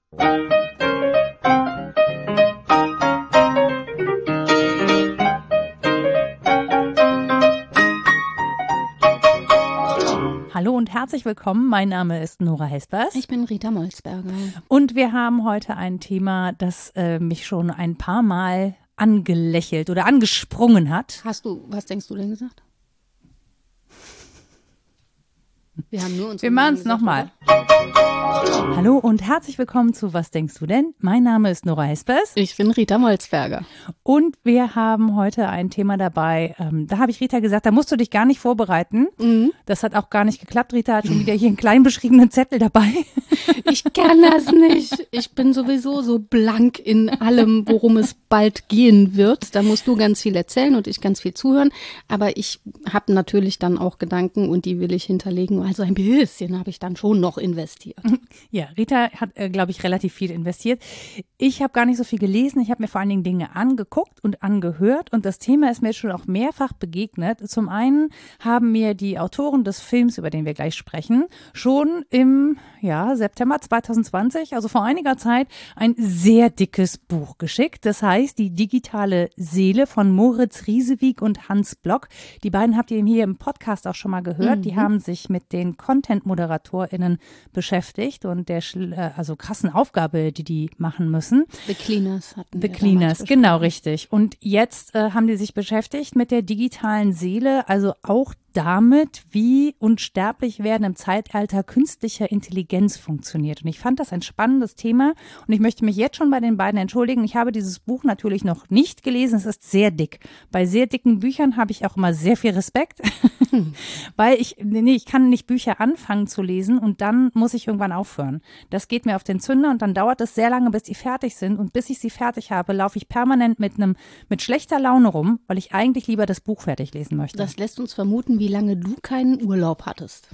Hallo und herzlich willkommen. Mein Name ist Nora Hespers. Ich bin Rita Molzberger. Und wir haben heute ein Thema, das mich schon ein paar Mal angelächelt oder angesprungen hat. Was denkst du denn gesagt? Wir machen es nochmal. Hallo und herzlich willkommen zu Was denkst du denn? Mein Name ist Nora Hespers. Ich bin Rita Molzberger. Und wir haben heute ein Thema dabei, da habe ich Rita gesagt, da musst du dich gar nicht vorbereiten. Mhm. Das hat auch gar nicht geklappt. Rita hat schon wieder hier einen klein beschriebenen Zettel dabei. Ich kann das nicht. Ich bin sowieso so blank in allem, worum es bald gehen wird. Da musst du ganz viel erzählen und ich ganz viel zuhören. Aber ich habe natürlich dann auch Gedanken und die will ich hinterlegen. Also ein bisschen habe ich dann schon noch investiert. Ja, Rita hat, glaube ich, relativ viel investiert. Ich habe gar nicht so viel gelesen. Ich habe mir vor allen Dingen Dinge angeguckt und angehört. Und das Thema ist mir schon auch mehrfach begegnet. Zum einen haben mir die Autoren des Films, über den wir gleich sprechen, schon im September 2020, also vor einiger Zeit, ein sehr dickes Buch geschickt. Das heißt, Die digitale Seele von Moritz Riesewig und Hans Block. Die beiden habt ihr hier im Podcast auch schon mal gehört. Die haben sich mit den Content-ModeratorInnen beschäftigt und der krassen Aufgabe, die machen müssen. The Cleaners hatten wir. The Cleaners, genau, richtig. Und jetzt haben die sich beschäftigt mit der digitalen Seele, also auch damit, wie unsterblich werden im Zeitalter künstlicher Intelligenz funktioniert. Und ich fand das ein spannendes Thema und ich möchte mich jetzt schon bei den beiden entschuldigen. Ich habe dieses Buch natürlich noch nicht gelesen. Es ist sehr dick. Bei sehr dicken Büchern habe ich auch immer sehr viel Respekt, weil ich kann nicht Bücher anfangen zu lesen und dann muss ich irgendwann aufhören. Das geht mir auf den Zünder und dann dauert es sehr lange, bis die fertig sind. Und bis ich sie fertig habe, laufe ich permanent mit schlechter Laune rum, weil ich eigentlich lieber das Buch fertig lesen möchte. Das lässt uns vermuten, wie lange du keinen Urlaub hattest.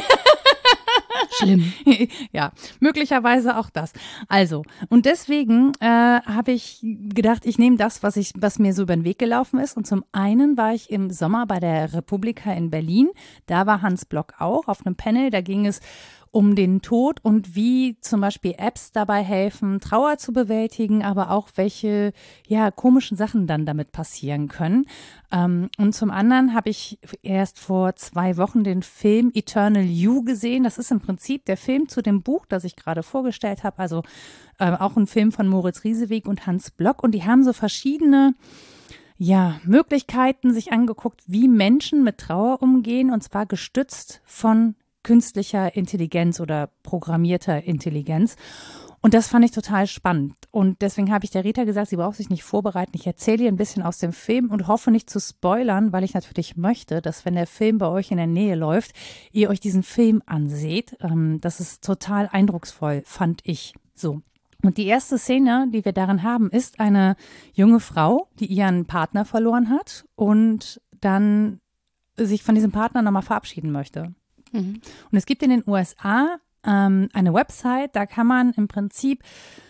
Schlimm. Ja, möglicherweise auch das. Also, und deswegen habe ich gedacht, ich nehme das, was mir so über den Weg gelaufen ist. Und zum einen war ich im Sommer bei der Republika in Berlin. Da war Hans Block auch auf einem Panel. Da ging es um den Tod und wie zum Beispiel Apps dabei helfen, Trauer zu bewältigen, aber auch welche komischen Sachen dann damit passieren können. Und zum anderen habe ich erst vor 2 Wochen den Film Eternal You gesehen. Das ist im Prinzip der Film zu dem Buch, das ich gerade vorgestellt habe. Also auch ein Film von Moritz Riesewig und Hans Block. Und die haben so verschiedene Möglichkeiten sich angeguckt, wie Menschen mit Trauer umgehen, und zwar gestützt von künstlicher Intelligenz oder programmierter Intelligenz. Und das fand ich total spannend. Und deswegen habe ich der Rita gesagt, sie braucht sich nicht vorbereiten. Ich erzähle ihr ein bisschen aus dem Film und hoffe nicht zu spoilern, weil ich natürlich möchte, dass, wenn der Film bei euch in der Nähe läuft, ihr euch diesen Film anseht. Das ist total eindrucksvoll, fand ich so. Und die erste Szene, die wir darin haben, ist eine junge Frau, die ihren Partner verloren hat und dann sich von diesem Partner nochmal verabschieden möchte. Und es gibt in den USA eine Website, da kann man im Prinzip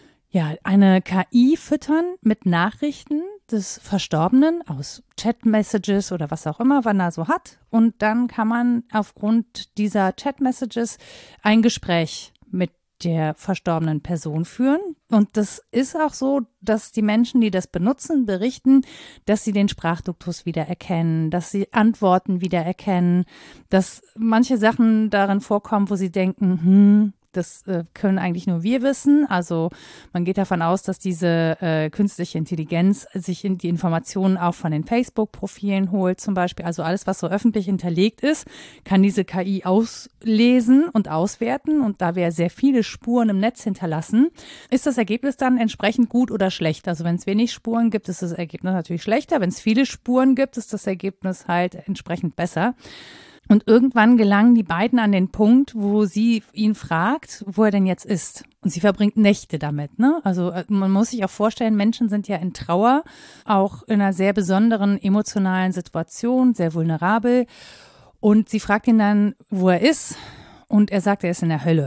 eine KI füttern mit Nachrichten des Verstorbenen aus Chat-Messages oder was auch immer man da so hat. Und dann kann man aufgrund dieser Chat-Messages ein Gespräch mit der verstorbenen Person führen. Und das ist auch so, dass die Menschen, die das benutzen, berichten, dass sie den Sprachduktus wiedererkennen, dass sie Antworten wiedererkennen, dass manche Sachen darin vorkommen, wo sie denken, das können eigentlich nur wir wissen. Also man geht davon aus, dass diese künstliche Intelligenz sich in die Informationen auch von den Facebook-Profilen holt zum Beispiel. Also alles, was so öffentlich hinterlegt ist, kann diese KI auslesen und auswerten. Und da wir sehr viele Spuren im Netz hinterlassen, ist das Ergebnis dann entsprechend gut oder schlecht. Also wenn es wenig Spuren gibt, ist das Ergebnis natürlich schlechter. Wenn es viele Spuren gibt, ist das Ergebnis halt entsprechend besser. Und irgendwann gelangen die beiden an den Punkt, wo sie ihn fragt, wo er denn jetzt ist. Und sie verbringt Nächte damit, ne? Also man muss sich auch vorstellen, Menschen sind ja in Trauer, auch in einer sehr besonderen emotionalen Situation, sehr vulnerabel. Und sie fragt ihn dann, wo er ist. Und er sagt, er ist in der Hölle.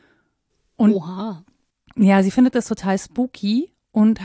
Und Oha. Ja, sie findet das total spooky und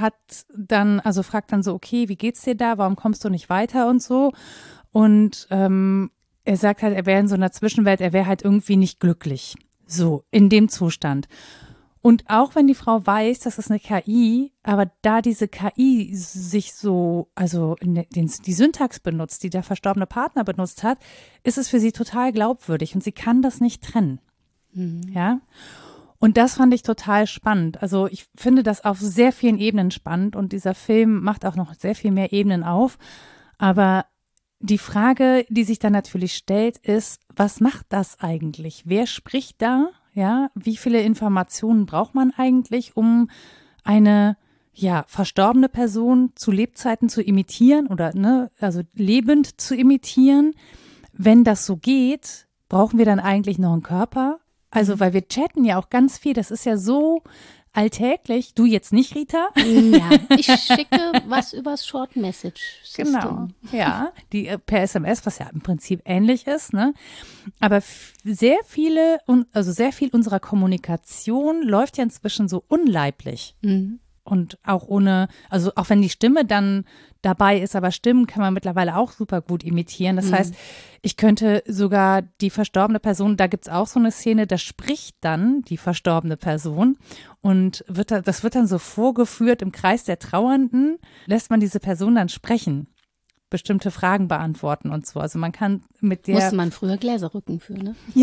fragt dann so, okay, wie geht's dir da? Warum kommst du nicht weiter und so? Und er sagt halt, er wäre in so einer Zwischenwelt, er wäre halt irgendwie nicht glücklich. So, in dem Zustand. Und auch wenn die Frau weiß, das ist eine KI, aber da diese KI sich so, also die Syntax benutzt, die der verstorbene Partner benutzt hat, ist es für sie total glaubwürdig und sie kann das nicht trennen. Ja. Und das fand ich total spannend. Also ich finde das auf sehr vielen Ebenen spannend und dieser Film macht auch noch sehr viel mehr Ebenen auf. Aber die Frage, die sich dann natürlich stellt, ist, was macht das eigentlich? Wer spricht da? Ja, wie viele Informationen braucht man eigentlich, um eine verstorbene Person zu Lebzeiten zu imitieren oder also lebend zu imitieren? Wenn das so geht, brauchen wir dann eigentlich noch einen Körper? Also, weil wir chatten ja auch ganz viel, das ist ja so alltäglich. Du jetzt nicht, Rita? Ja, ich schicke was übers Short Message System. Genau, ja, die per SMS, was ja im Prinzip ähnlich ist, ne? Aber sehr viel unserer Kommunikation läuft ja inzwischen so unleiblich. Und auch ohne, also auch wenn die Stimme dann dabei ist, aber Stimmen kann man mittlerweile auch super gut imitieren. Das heißt, ich könnte sogar die verstorbene Person, da gibt's auch so eine Szene, da spricht dann die verstorbene Person und das wird dann so vorgeführt im Kreis der Trauernden, lässt man diese Person dann sprechen, bestimmte Fragen beantworten und so. Also man kann mit der… Musste man früher Gläserrücken für, ne? Ja.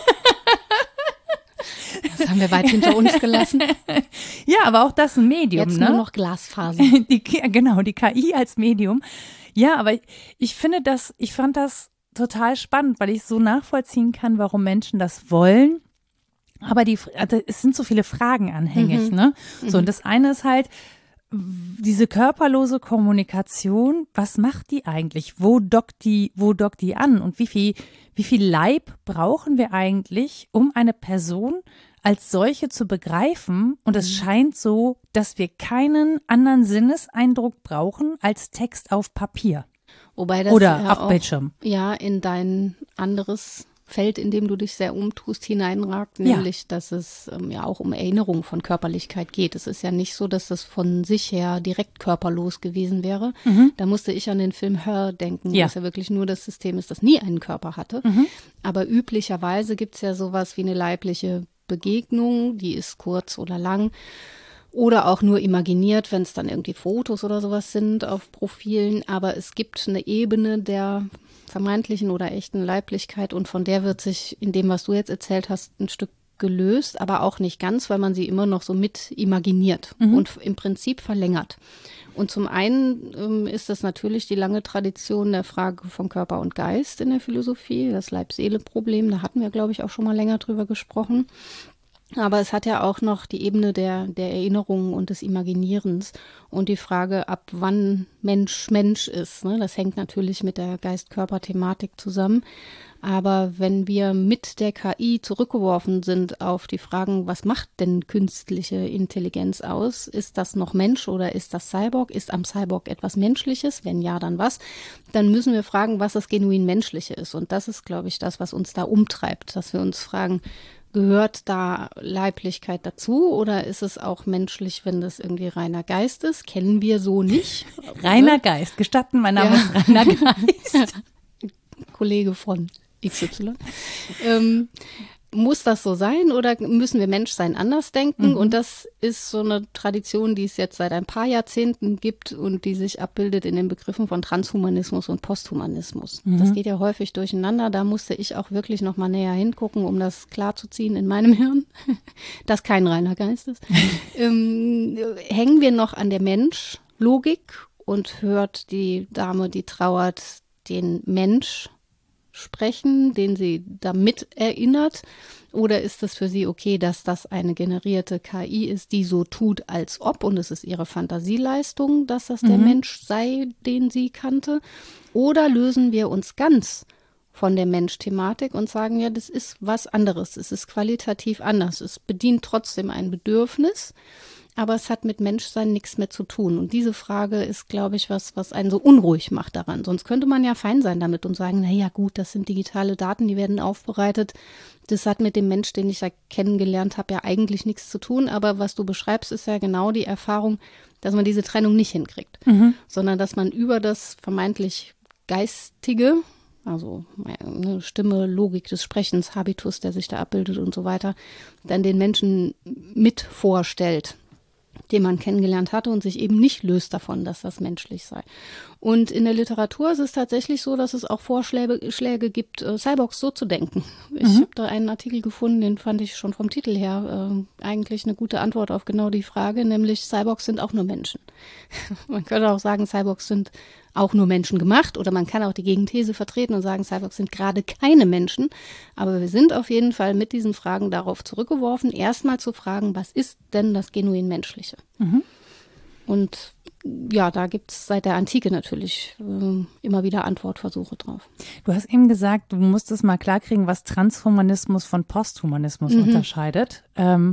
Das haben wir weit hinter uns gelassen. Ja, aber auch das ein Medium, Jetzt ne? nur noch Glasfaser. Die KI als Medium. Ja, aber ich fand das total spannend, weil ich so nachvollziehen kann, warum Menschen das wollen. Aber es sind so viele Fragen anhängig, ne? So, und das eine ist halt, diese körperlose Kommunikation, was macht die eigentlich? Wo dockt die an? Und wie viel Leib brauchen wir eigentlich, um eine Person als solche zu begreifen? Und es scheint so, dass wir keinen anderen Sinneseindruck brauchen als Text auf Papier. Wobei das oder ja auf auch, Bildschirm. Ja, in dein anderes Feld, in dem du dich sehr umtust, hineinragt, nämlich, dass es ja auch um Erinnerung von Körperlichkeit geht. Es ist ja nicht so, dass das von sich her direkt körperlos gewesen wäre. Da musste ich an den Film Her denken, was ja wirklich nur das System ist, das nie einen Körper hatte. Aber üblicherweise gibt es ja sowas wie eine leibliche Begegnung, die ist kurz oder lang. Oder auch nur imaginiert, wenn es dann irgendwie Fotos oder sowas sind auf Profilen. Aber es gibt eine Ebene der vermeintlichen oder echten Leiblichkeit und von der wird sich in dem, was du jetzt erzählt hast, ein Stück gelöst, aber auch nicht ganz, weil man sie immer noch so mit imaginiert und im Prinzip verlängert. Und zum einen ist das natürlich die lange Tradition der Frage von Körper und Geist in der Philosophie, das Leib-Seele-Problem, da hatten wir, glaube ich, auch schon mal länger drüber gesprochen. Aber es hat ja auch noch die Ebene der Erinnerung und des Imaginierens und die Frage, ab wann Mensch Mensch ist. Ne? Das hängt natürlich mit der Geist-Körper-Thematik zusammen. Aber wenn wir mit der KI zurückgeworfen sind auf die Fragen, was macht denn künstliche Intelligenz aus? Ist das noch Mensch oder ist das Cyborg? Ist am Cyborg etwas Menschliches? Wenn ja, dann was? Dann müssen wir fragen, was das genuin Menschliche ist. Und das ist, glaube ich, das, was uns da umtreibt, dass wir uns fragen, gehört da Leiblichkeit dazu oder ist es auch menschlich, wenn das irgendwie reiner Geist ist? Kennen wir so nicht. Reiner Geist, gestatten, mein Name ist Rainer Geist. Kollege von XY. Muss das so sein oder müssen wir Menschsein anders denken? Und das ist so eine Tradition, die es jetzt seit ein paar Jahrzehnten gibt und die sich abbildet in den Begriffen von Transhumanismus und Posthumanismus. Das geht ja häufig durcheinander. Da musste ich auch wirklich noch mal näher hingucken, um das klarzuziehen in meinem Hirn, dass kein reiner Geist ist. Hängen wir noch an der Mensch-Logik und hört die Dame, die trauert, den Mensch sprechen, den sie damit erinnert? Oder ist es für sie okay, dass das eine generierte KI ist, die so tut, als ob, und es ist ihre Fantasieleistung, dass das der Mensch sei, den sie kannte? Oder lösen wir uns ganz von der Mensch-Thematik und sagen, ja, das ist was anderes, es ist qualitativ anders, es bedient trotzdem ein Bedürfnis, aber es hat mit Menschsein nichts mehr zu tun. Und diese Frage ist, glaube ich, was einen so unruhig macht daran. Sonst könnte man ja fein sein damit und sagen, na ja, gut, das sind digitale Daten, die werden aufbereitet. Das hat mit dem Mensch, den ich ja kennengelernt habe, ja eigentlich nichts zu tun. Aber was du beschreibst, ist ja genau die Erfahrung, dass man diese Trennung nicht hinkriegt, sondern dass man über das vermeintlich Geistige also eine Stimme, Logik des Sprechens, Habitus, der sich da abbildet und so weiter, dann den Menschen mit vorstellt, den man kennengelernt hatte und sich eben nicht löst davon, dass das menschlich sei. Und in der Literatur ist es tatsächlich so, dass es auch Vorschläge gibt, Cyborgs so zu denken. Ich habe da einen Artikel gefunden, den fand ich schon vom Titel her eigentlich eine gute Antwort auf genau die Frage, nämlich Cyborgs sind auch nur Menschen. Man könnte auch sagen, Cyborgs sind auch nur Menschen gemacht, oder man kann auch die Gegenthese vertreten und sagen, Cyborgs sind gerade keine Menschen. Aber wir sind auf jeden Fall mit diesen Fragen darauf zurückgeworfen, erstmal zu fragen, was ist denn das genuin Menschliche? Und ja, da gibt es seit der Antike natürlich immer wieder Antwortversuche drauf. Du hast eben gesagt, du musstest mal klarkriegen, was Transhumanismus von Posthumanismus unterscheidet.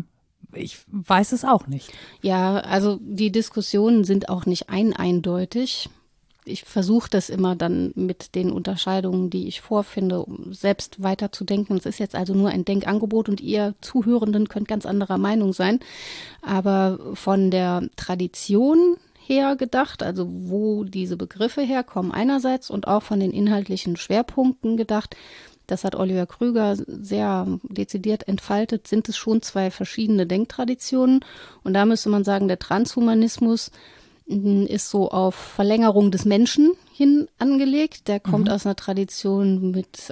Ich weiß es auch nicht. Ja, also die Diskussionen sind auch nicht eindeutig. Ich versuche das immer dann mit den Unterscheidungen, die ich vorfinde, um selbst weiterzudenken. Es ist jetzt also nur ein Denkangebot und ihr Zuhörenden könnt ganz anderer Meinung sein. Aber von der Tradition her gedacht, also wo diese Begriffe herkommen einerseits und auch von den inhaltlichen Schwerpunkten gedacht, das hat Oliver Krüger sehr dezidiert entfaltet, sind es schon zwei verschiedene Denktraditionen. Und da müsste man sagen, der Transhumanismus ist so auf Verlängerung des Menschen hin angelegt. Der kommt aus einer Tradition mit,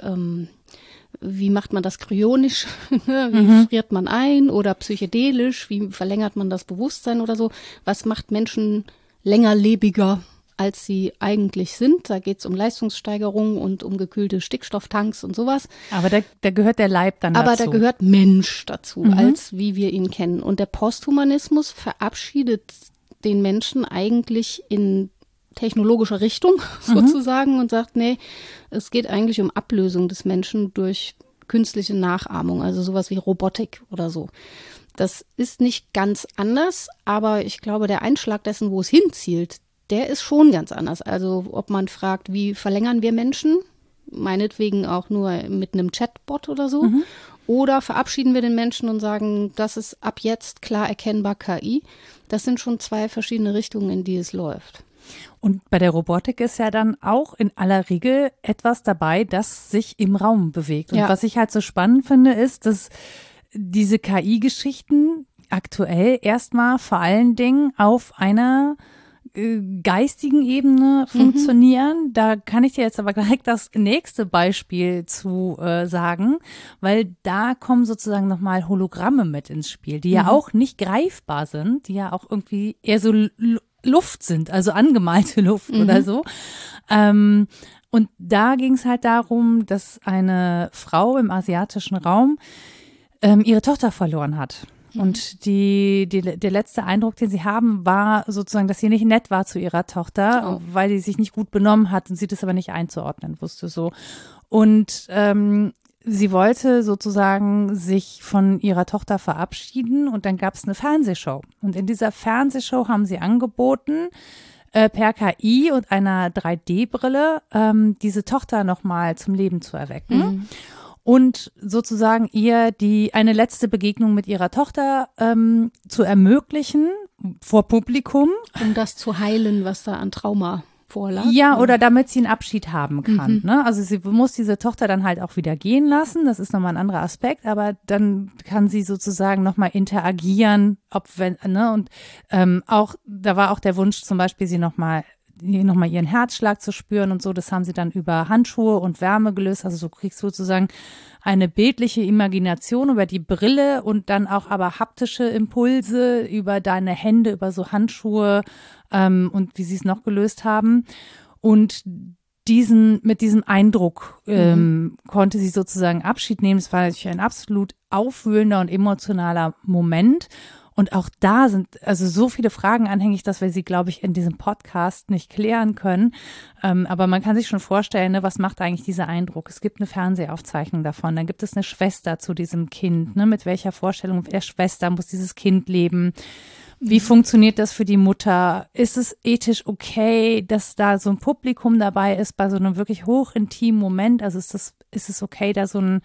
wie macht man das kryonisch, wie friert man ein, oder psychedelisch, wie verlängert man das Bewusstsein oder so. Was macht Menschen längerlebiger, als sie eigentlich sind? Da geht es um Leistungssteigerung und um gekühlte Stickstofftanks und sowas. Aber da gehört der Leib dann dazu. Aber da gehört Mensch dazu, als wie wir ihn kennen. Und der Posthumanismus verabschiedet den Menschen eigentlich in technologischer Richtung sozusagen und sagt, nee, es geht eigentlich um Ablösung des Menschen durch künstliche Nachahmung, also sowas wie Robotik oder so. Das ist nicht ganz anders, aber ich glaube, der Einschlag dessen, wo es hinzielt, der ist schon ganz anders. Also ob man fragt, wie verlängern wir Menschen, meinetwegen auch nur mit einem Chatbot oder so, oder verabschieden wir den Menschen und sagen, das ist ab jetzt klar erkennbar KI. Das sind schon zwei verschiedene Richtungen, in die es läuft. Und bei der Robotik ist ja dann auch in aller Regel etwas dabei, das sich im Raum bewegt. Und was ich halt so spannend finde, ist, dass diese KI-Geschichten aktuell erstmal vor allen Dingen auf einer geistigen Ebene funktionieren. Da kann ich dir jetzt aber gleich das nächste Beispiel zu sagen, weil da kommen sozusagen nochmal Hologramme mit ins Spiel, die ja auch nicht greifbar sind, die ja auch irgendwie eher so Luft sind, also angemalte Luft oder so. Und da ging es halt darum, dass eine Frau im asiatischen Raum ihre Tochter verloren hat. Und der letzte Eindruck, den sie haben, war sozusagen, dass sie nicht nett war zu ihrer Tochter, weil sie sich nicht gut benommen hat und sie das aber nicht einzuordnen wusste so. Und sie wollte sozusagen sich von ihrer Tochter verabschieden und dann gab es eine Fernsehshow. Und in dieser Fernsehshow haben sie angeboten, per KI und einer 3D-Brille diese Tochter nochmal zum Leben zu erwecken. Und sozusagen ihr eine letzte Begegnung mit ihrer Tochter zu ermöglichen vor Publikum. Um das zu heilen, was da an Trauma vorlag. Ja, oder damit sie einen Abschied haben kann. Ne? Also sie muss diese Tochter dann halt auch wieder gehen lassen. Das ist nochmal ein anderer Aspekt, aber dann kann sie sozusagen nochmal interagieren, und auch, da war auch der Wunsch zum Beispiel, sie nochmal ihren Herzschlag zu spüren und so. Das haben sie dann über Handschuhe und Wärme gelöst. Also so kriegst du sozusagen eine bildliche Imagination über die Brille und dann auch aber haptische Impulse über deine Hände, über so Handschuhe und wie sie es noch gelöst haben. Und mit diesem Eindruck konnte sie sozusagen Abschied nehmen. Es war natürlich ein absolut aufwühlender und emotionaler Moment. Und auch da sind also so viele Fragen anhängig, dass wir sie, glaube ich, in diesem Podcast nicht klären können. Aber man kann sich schon vorstellen, ne, was macht eigentlich dieser Eindruck? Es gibt eine Fernsehaufzeichnung davon. Dann gibt es eine Schwester zu diesem Kind. Ne? Mit welcher Vorstellung der Schwester muss dieses Kind leben? Wie funktioniert das für die Mutter? Ist es ethisch okay, dass da so ein Publikum dabei ist bei so einem wirklich hochintimen Moment? Also ist es okay, da so ein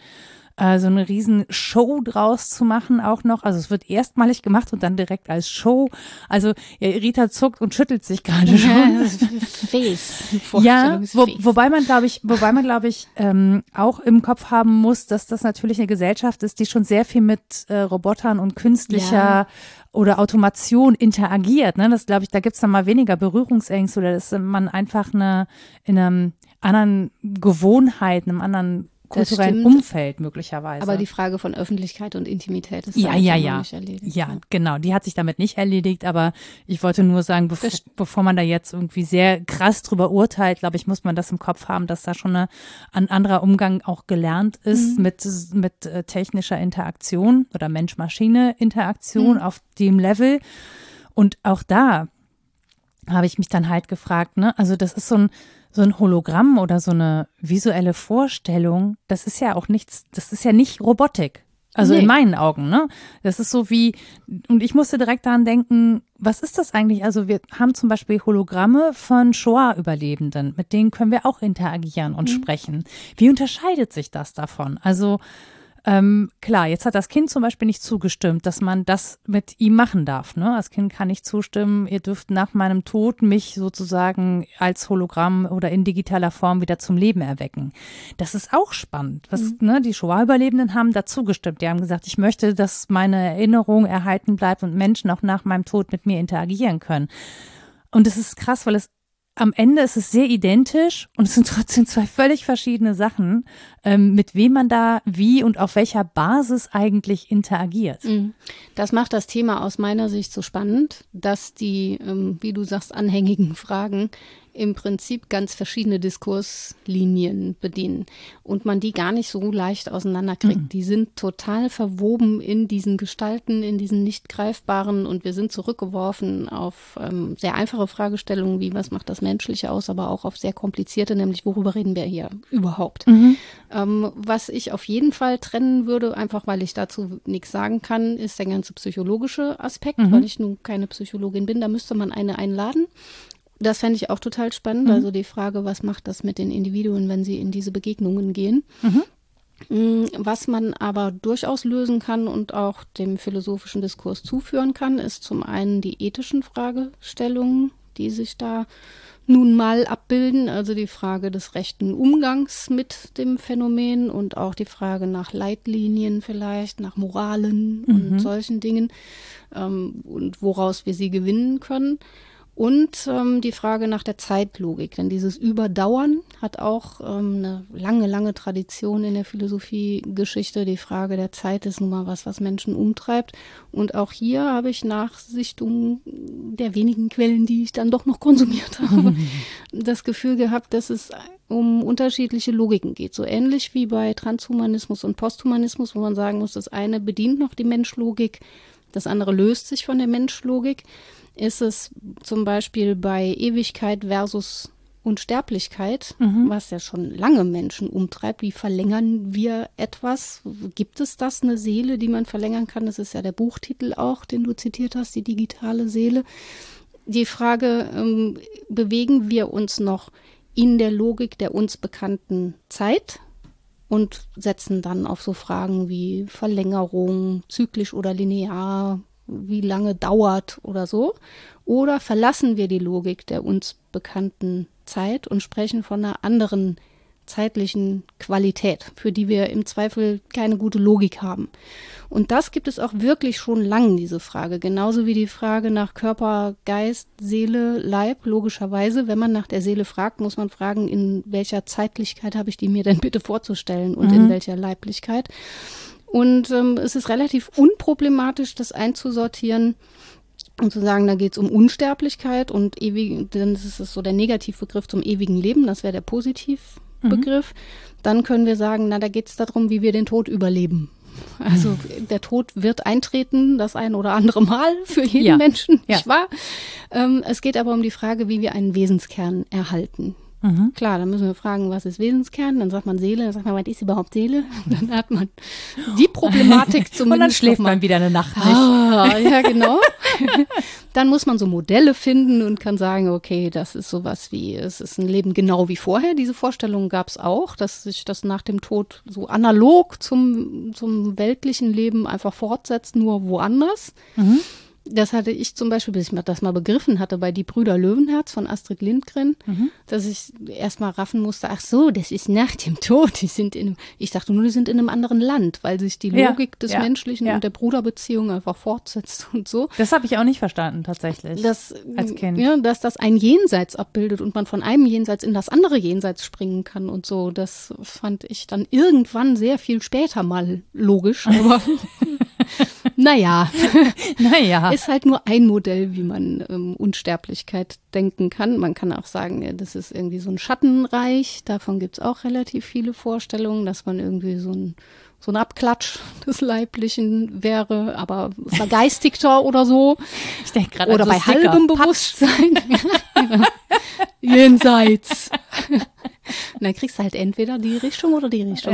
so eine riesen Show draus zu machen auch noch. Also es wird erstmalig gemacht und dann direkt als Show. Also ja, Rita zuckt und schüttelt sich gerade schon. Face. Ja, wobei man glaube ich auch im Kopf haben muss, dass das natürlich eine Gesellschaft ist, die schon sehr viel mit Robotern und künstlicher oder Automation interagiert. Ne? Das glaube ich, da gibt's dann mal weniger Berührungsängste oder dass man einfach in einem anderen Gewohnheit, einem anderen kulturellen Umfeld möglicherweise. Aber die Frage von Öffentlichkeit und Intimität ist ja nicht erledigt. Ja, genau. Die hat sich damit nicht erledigt, aber ich wollte nur sagen, bevor man da jetzt irgendwie sehr krass drüber urteilt, glaube ich, muss man das im Kopf haben, dass da schon ein anderer Umgang auch gelernt ist mit technischer Interaktion oder Mensch-Maschine-Interaktion auf dem Level. Und auch da habe ich mich dann halt gefragt, ne, also das ist so ein Hologramm oder so eine visuelle Vorstellung, das ist ja auch nichts, das ist ja nicht Robotik. Also in meinen Augen, ne? Das ist so wie, und ich musste direkt daran denken, was ist das eigentlich? Also wir haben zum Beispiel Hologramme von Shoah-Überlebenden, mit denen können wir auch interagieren und sprechen. Wie unterscheidet sich das davon? Also klar, jetzt hat das Kind zum Beispiel nicht zugestimmt, dass man das mit ihm machen darf. Ne? Das Kind kann nicht zustimmen, ihr dürft nach meinem Tod mich sozusagen als Hologramm oder in digitaler Form wieder zum Leben erwecken. Das ist auch spannend. Die Shoah-Überlebenden haben dazu gestimmt. Die haben gesagt, ich möchte, dass meine Erinnerung erhalten bleibt und Menschen auch nach meinem Tod mit mir interagieren können. Und es ist krass, weil am Ende ist es sehr identisch und es sind trotzdem zwei völlig verschiedene Sachen, mit wem man da wie und auf welcher Basis eigentlich interagiert. Das macht das Thema aus meiner Sicht so spannend, dass die, wie du sagst, anhängigen Fragen im Prinzip ganz verschiedene Diskurslinien bedienen und man die gar nicht so leicht auseinanderkriegt. Die sind total verwoben in diesen Gestalten, in diesen nicht greifbaren und wir sind zurückgeworfen auf sehr einfache Fragestellungen wie, was macht das Menschliche aus, aber auch auf sehr komplizierte, nämlich worüber reden wir hier überhaupt. Was ich auf jeden Fall trennen würde, einfach weil ich dazu nichts sagen kann, ist der ganze psychologische Aspekt, weil ich nun keine Psychologin bin, da müsste man eine einladen. Das fände ich auch total spannend. Also die Frage, was macht das mit den Individuen, wenn sie in diese Begegnungen gehen? Was man aber durchaus lösen kann und auch dem philosophischen Diskurs zuführen kann, ist zum einen die ethischen Fragestellungen, die sich da nun mal abbilden. Also die Frage des rechten Umgangs mit dem Phänomen und auch die Frage nach Leitlinien vielleicht, nach Moralen und solchen Dingen und woraus wir sie gewinnen können. Und die Frage nach der Zeitlogik, denn dieses Überdauern hat auch eine lange Tradition in der Philosophiegeschichte. Die Frage der Zeit ist nun mal was Menschen umtreibt. Und auch hier habe ich Nachsichtungen der wenigen Quellen, die ich dann doch noch konsumiert habe, das Gefühl gehabt, dass es um unterschiedliche Logiken geht. So ähnlich wie bei Transhumanismus und Posthumanismus, wo man sagen muss, das eine bedient noch die Menschlogik, das andere löst sich von der Menschlogik. Ist es zum Beispiel bei Ewigkeit versus Unsterblichkeit, was ja schon lange Menschen umtreibt. Wie verlängern wir etwas? Gibt es das, eine Seele, die man verlängern kann? Das ist ja der Buchtitel auch, den du zitiert hast, die digitale Seele. Die Frage, bewegen wir uns noch in der Logik der uns bekannten Zeit und setzen dann auf so Fragen wie Verlängerung, zyklisch oder linear, wie lange dauert oder so? Oder verlassen wir die Logik der uns bekannten Zeit und sprechen von einer anderen zeitlichen Qualität, für die wir im Zweifel keine gute Logik haben? Und das gibt es auch wirklich schon lang, diese Frage. Genauso wie die Frage nach Körper, Geist, Seele, Leib, logischerweise. Wenn man nach der Seele fragt, muss man fragen, in welcher Zeitlichkeit habe ich die mir denn bitte vorzustellen und in welcher Leiblichkeit? Und es ist relativ unproblematisch, das einzusortieren und zu sagen, da geht es um Unsterblichkeit und ewig, dann ist es so der Negativbegriff zum ewigen Leben, das wäre der Positivbegriff. Dann können wir sagen, na, da geht es darum, wie wir den Tod überleben. Also der Tod wird eintreten, das ein oder andere Mal für jeden Menschen, nicht wahr? Es geht aber um die Frage, wie wir einen Wesenskern erhalten. Klar, dann müssen wir fragen, was ist Wesenskern? Dann sagt man Seele, dann sagt man, was ist überhaupt Seele? Und dann hat man die Problematik zumindest. Und dann schläft man wieder eine Nacht nicht. Ja, genau. Dann muss man so Modelle finden und kann sagen, okay, das ist sowas wie, es ist ein Leben genau wie vorher. Diese Vorstellung gab es auch, dass sich das nach dem Tod so analog zum weltlichen Leben einfach fortsetzt, nur woanders. Das hatte ich zum Beispiel, bis ich das mal begriffen hatte, bei Die Brüder Löwenherz von Astrid Lindgren, dass ich erst mal raffen musste, ach so, das ist nach dem Tod. Ich dachte nur, die sind in einem anderen Land, weil sich die Logik des Menschlichen und der Bruderbeziehung einfach fortsetzt und so. Das habe ich auch nicht verstanden, tatsächlich, als Kind. Ja, dass das ein Jenseits abbildet und man von einem Jenseits in das andere Jenseits springen kann und so. Das fand ich dann irgendwann sehr viel später mal logisch, aber naja, ist halt nur ein Modell, wie man Unsterblichkeit denken kann. Man kann auch sagen, ja, das ist irgendwie so ein Schattenreich. Davon gibt es auch relativ viele Vorstellungen, dass man irgendwie so ein Abklatsch des Leiblichen wäre, aber vergeistigter oder so. Ich denke gerade oder an bei so Sticker. halbem Bewusstsein. Jenseits. Und dann kriegst du halt entweder die Richtung oder die Richtung.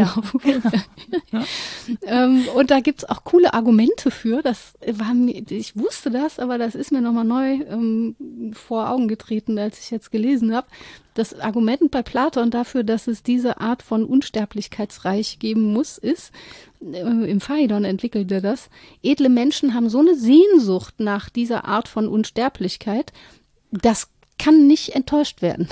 Und da gibt's auch coole Argumente für. Ich wusste das, aber das ist mir nochmal neu vor Augen getreten, als ich jetzt gelesen habe. Das Argument bei Platon dafür, dass es diese Art von Unsterblichkeitsreich geben muss, ist, im Phaidon entwickelt er das, edle Menschen haben so eine Sehnsucht nach dieser Art von Unsterblichkeit, das kann nicht enttäuscht werden.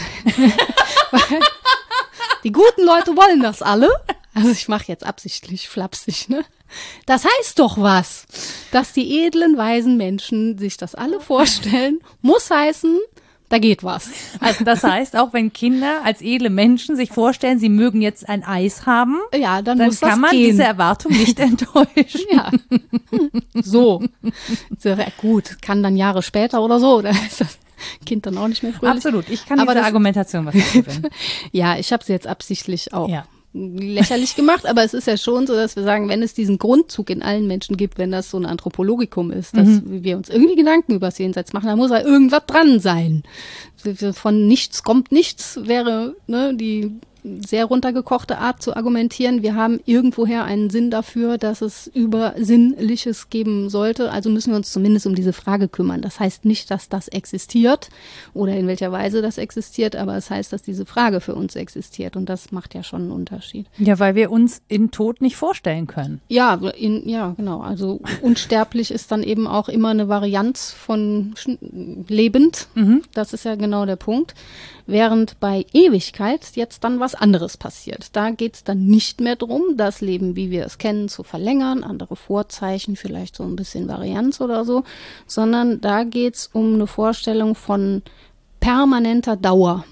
Die guten Leute wollen das alle. Also ich mache jetzt absichtlich flapsig, ne? Das heißt doch was, dass die edlen, weisen Menschen sich das alle vorstellen, muss heißen, da geht was. Also das heißt, auch wenn Kinder als edle Menschen sich vorstellen, sie mögen jetzt ein Eis haben, ja, dann muss kann man gehen. diese Erwartung nicht enttäuschen. Ja. So. Gut, kann dann Jahre später oder so, oder ist das Kind dann auch nicht mehr fröhlich. Absolut, ich kann diese Argumentation was gewinnen. Ja, ich habe sie jetzt absichtlich auch lächerlich gemacht, aber es ist ja schon so, dass wir sagen, wenn es diesen Grundzug in allen Menschen gibt, wenn das so ein Anthropologikum ist, dass wir uns irgendwie Gedanken über das Jenseits machen, dann muss da irgendwas dran sein. Von nichts kommt nichts, wäre die sehr runtergekochte Art zu argumentieren. Wir haben irgendwoher einen Sinn dafür, dass es Übersinnliches geben sollte. Also müssen wir uns zumindest um diese Frage kümmern. Das heißt nicht, dass das existiert oder in welcher Weise das existiert, aber es heißt, dass diese Frage für uns existiert. Und das macht ja schon einen Unterschied. Ja, weil wir uns in Tod nicht vorstellen können. Ja, genau. Also unsterblich ist dann eben auch immer eine Varianz von lebend. Das ist ja genau der Punkt. Während bei Ewigkeit jetzt dann was anderes passiert. Da geht es dann nicht mehr drum, das Leben, wie wir es kennen, zu verlängern, andere Vorzeichen, vielleicht so ein bisschen Varianz oder so, sondern da geht es um eine Vorstellung von permanenter Dauer,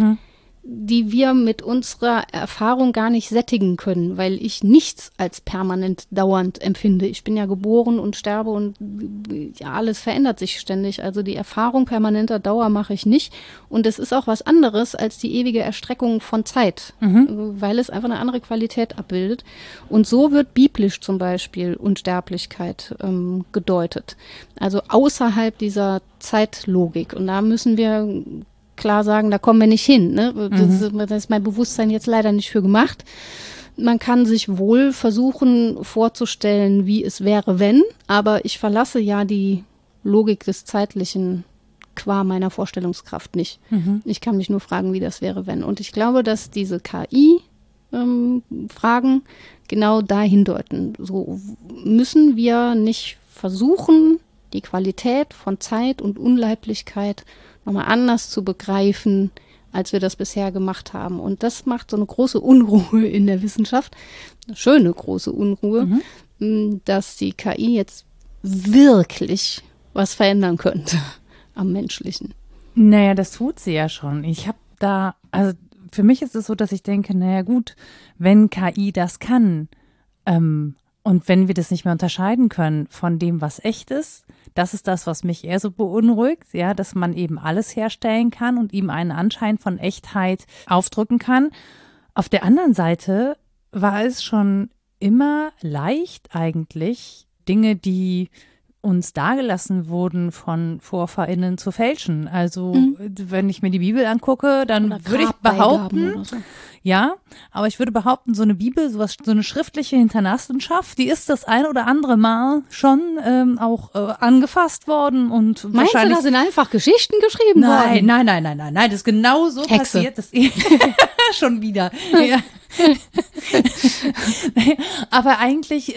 die wir mit unserer Erfahrung gar nicht sättigen können, weil ich nichts als permanent dauernd empfinde. Ich bin ja geboren und sterbe und ja, alles verändert sich ständig. Also die Erfahrung permanenter Dauer mache ich nicht. Und es ist auch was anderes als die ewige Erstreckung von Zeit, weil es einfach eine andere Qualität abbildet. Und so wird biblisch zum Beispiel Unsterblichkeit gedeutet. Also außerhalb dieser Zeitlogik. Und da müssen wir klar sagen, da kommen wir nicht hin. Ne? Das ist mein Bewusstsein jetzt leider nicht für gemacht. Man kann sich wohl versuchen vorzustellen, wie es wäre, wenn, aber ich verlasse ja die Logik des Zeitlichen qua meiner Vorstellungskraft nicht. Ich kann mich nur fragen, wie das wäre, wenn. Und ich glaube, dass diese KI-Fragen genau dahin deuten. So müssen wir nicht versuchen, die Qualität von Zeit und Unleiblichkeit nochmal anders zu begreifen, als wir das bisher gemacht haben. Und das macht so eine große Unruhe in der Wissenschaft, eine schöne große Unruhe, dass die KI jetzt wirklich was verändern könnte am Menschlichen. Naja, das tut sie ja schon. Also für mich ist es so, dass ich denke, naja gut, wenn KI das kann, und wenn wir das nicht mehr unterscheiden können von dem, was echt ist, das ist das, was mich eher so beunruhigt, ja, dass man eben alles herstellen kann und ihm einen Anschein von Echtheit aufdrücken kann. Auf der anderen Seite war es schon immer leicht eigentlich, Dinge, die uns dagelassen wurden von VorfahrInnen zu fälschen. Also wenn ich mir die Bibel angucke, dann würde ich behaupten, oder so. ja, aber ich würde behaupten, so eine Bibel, so eine schriftliche Hinterlassenschaft, die ist das ein oder andere Mal schon auch angefasst worden und Meinst du, da sind einfach Geschichten geschrieben worden? Nein, das ist genau so Hexe. passiert. Das schon wieder. Ja. Aber eigentlich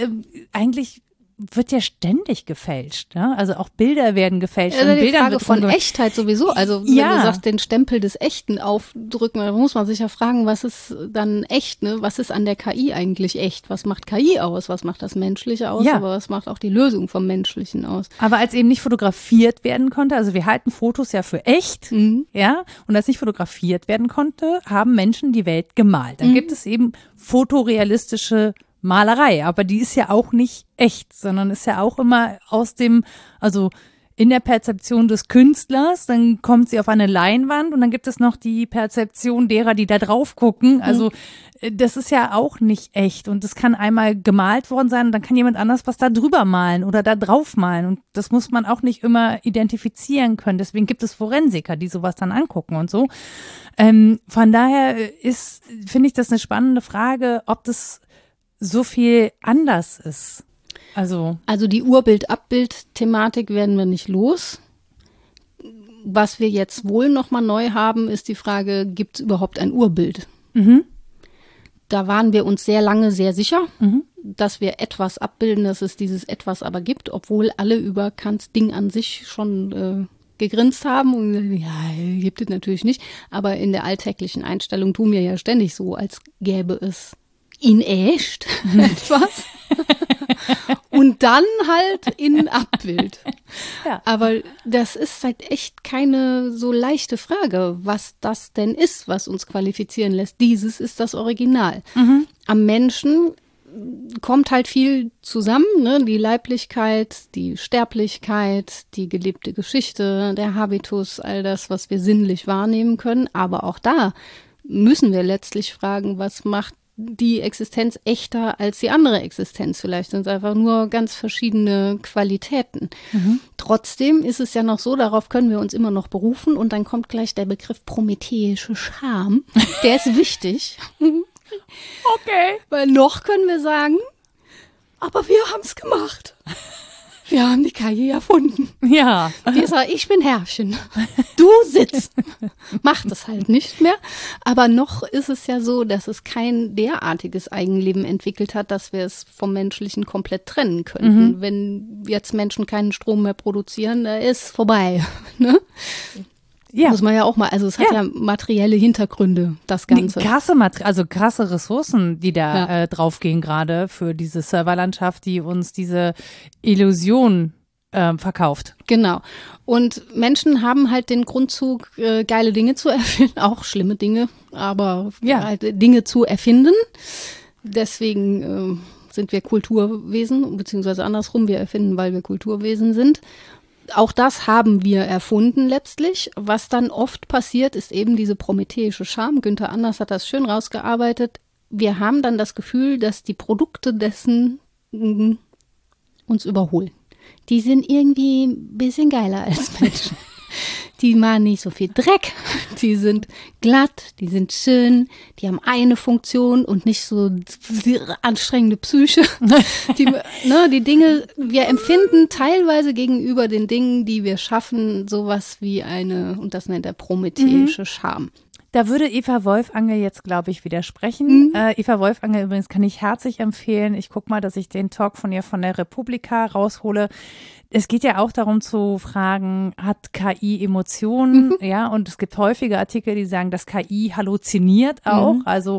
wird ja ständig gefälscht. Ne? Also auch Bilder werden gefälscht. Also und die Bildern Frage wird von rumge- Echtheit sowieso. Also wenn Ja. du sagst, den Stempel des Echten aufdrücken, dann muss man sich ja fragen, was ist dann echt? Ne? Was ist an der KI eigentlich echt? Was macht KI aus? Was macht das Menschliche aus? Ja. Aber was macht auch die Lösung vom Menschlichen aus? Aber als eben nicht fotografiert werden konnte, also wir halten Fotos ja für echt, ja, und als nicht fotografiert werden konnte, haben Menschen die Welt gemalt. Dann gibt es eben fotorealistische Malerei, aber die ist ja auch nicht echt, sondern ist ja auch immer also in der Perzeption des Künstlers, dann kommt sie auf eine Leinwand und dann gibt es noch die Perzeption derer, die da drauf gucken. Also das ist ja auch nicht echt und das kann einmal gemalt worden sein und dann kann jemand anders was da drüber malen oder da drauf malen und das muss man auch nicht immer identifizieren können. Deswegen gibt es Forensiker, die sowas dann angucken und so. Von daher finde ich das eine spannende Frage, ob das so viel anders ist. Also die Urbild-Abbild-Thematik werden wir nicht los. Was wir jetzt wohl nochmal neu haben, ist die Frage, gibt es überhaupt ein Urbild? Da waren wir uns sehr lange sehr sicher, dass wir etwas abbilden, dass es dieses Etwas aber gibt, obwohl alle über Kants Ding an sich schon gegrinst haben und gesagt, ja, gibt es natürlich nicht. Aber in der alltäglichen Einstellung tun wir ja ständig so, als gäbe es in echt etwas. Und dann halt in Abbild. Ja. Aber das ist halt echt keine so leichte Frage, was das denn ist, was uns qualifizieren lässt. Dieses ist das Original. Am Menschen kommt halt viel zusammen, ne? Die Leiblichkeit, die Sterblichkeit, die gelebte Geschichte, der Habitus, all das, was wir sinnlich wahrnehmen können. Aber auch da müssen wir letztlich fragen, was macht die Existenz echter als die andere Existenz. Vielleicht sind es einfach nur ganz verschiedene Qualitäten. Trotzdem ist es ja noch so, darauf können wir uns immer noch berufen und dann kommt gleich der Begriff prometheische Scham. Der ist wichtig. okay. Weil noch können wir sagen, aber wir haben es gemacht. Wir haben die KI erfunden. Ja. Wir sagen, ich bin Herrchen. Du sitzt. Macht es halt nicht mehr. Aber noch ist es ja so, dass es kein derartiges Eigenleben entwickelt hat, dass wir es vom Menschlichen komplett trennen könnten. Wenn jetzt Menschen keinen Strom mehr produzieren, da ist vorbei. Ne? Ja. Muss man ja auch mal, also es hat ja materielle Hintergründe, das Ganze. Krasse Ressourcen, die da draufgehen gerade für diese Serverlandschaft, die uns diese Illusion verkauft. Genau. Und Menschen haben halt den Grundzug, geile Dinge zu erfinden, auch schlimme Dinge, aber halt Dinge zu erfinden. Deswegen sind wir Kulturwesen, beziehungsweise andersrum, wir erfinden, weil wir Kulturwesen sind. Auch das haben wir erfunden letztlich. Was dann oft passiert, ist eben diese prometheische Scham. Günther Anders hat das schön rausgearbeitet. Wir haben dann das Gefühl, dass die Produkte dessen uns überholen. Die sind irgendwie ein bisschen geiler als Menschen. Die machen nicht so viel Dreck, die sind glatt, die sind schön, die haben eine Funktion und nicht so anstrengende Psyche. Die Dinge, wir empfinden teilweise gegenüber den Dingen, die wir schaffen, sowas wie und das nennt er prometheische Scham. Da würde Eva Wolfanger jetzt, glaube ich, widersprechen. Eva Wolfanger übrigens kann ich herzlich empfehlen. Ich gucke mal, dass ich den Talk von ihr von der Republika raushole. Es geht ja auch darum zu fragen, hat KI Emotionen? Ja, und es gibt häufige Artikel, die sagen, dass KI halluziniert auch. Also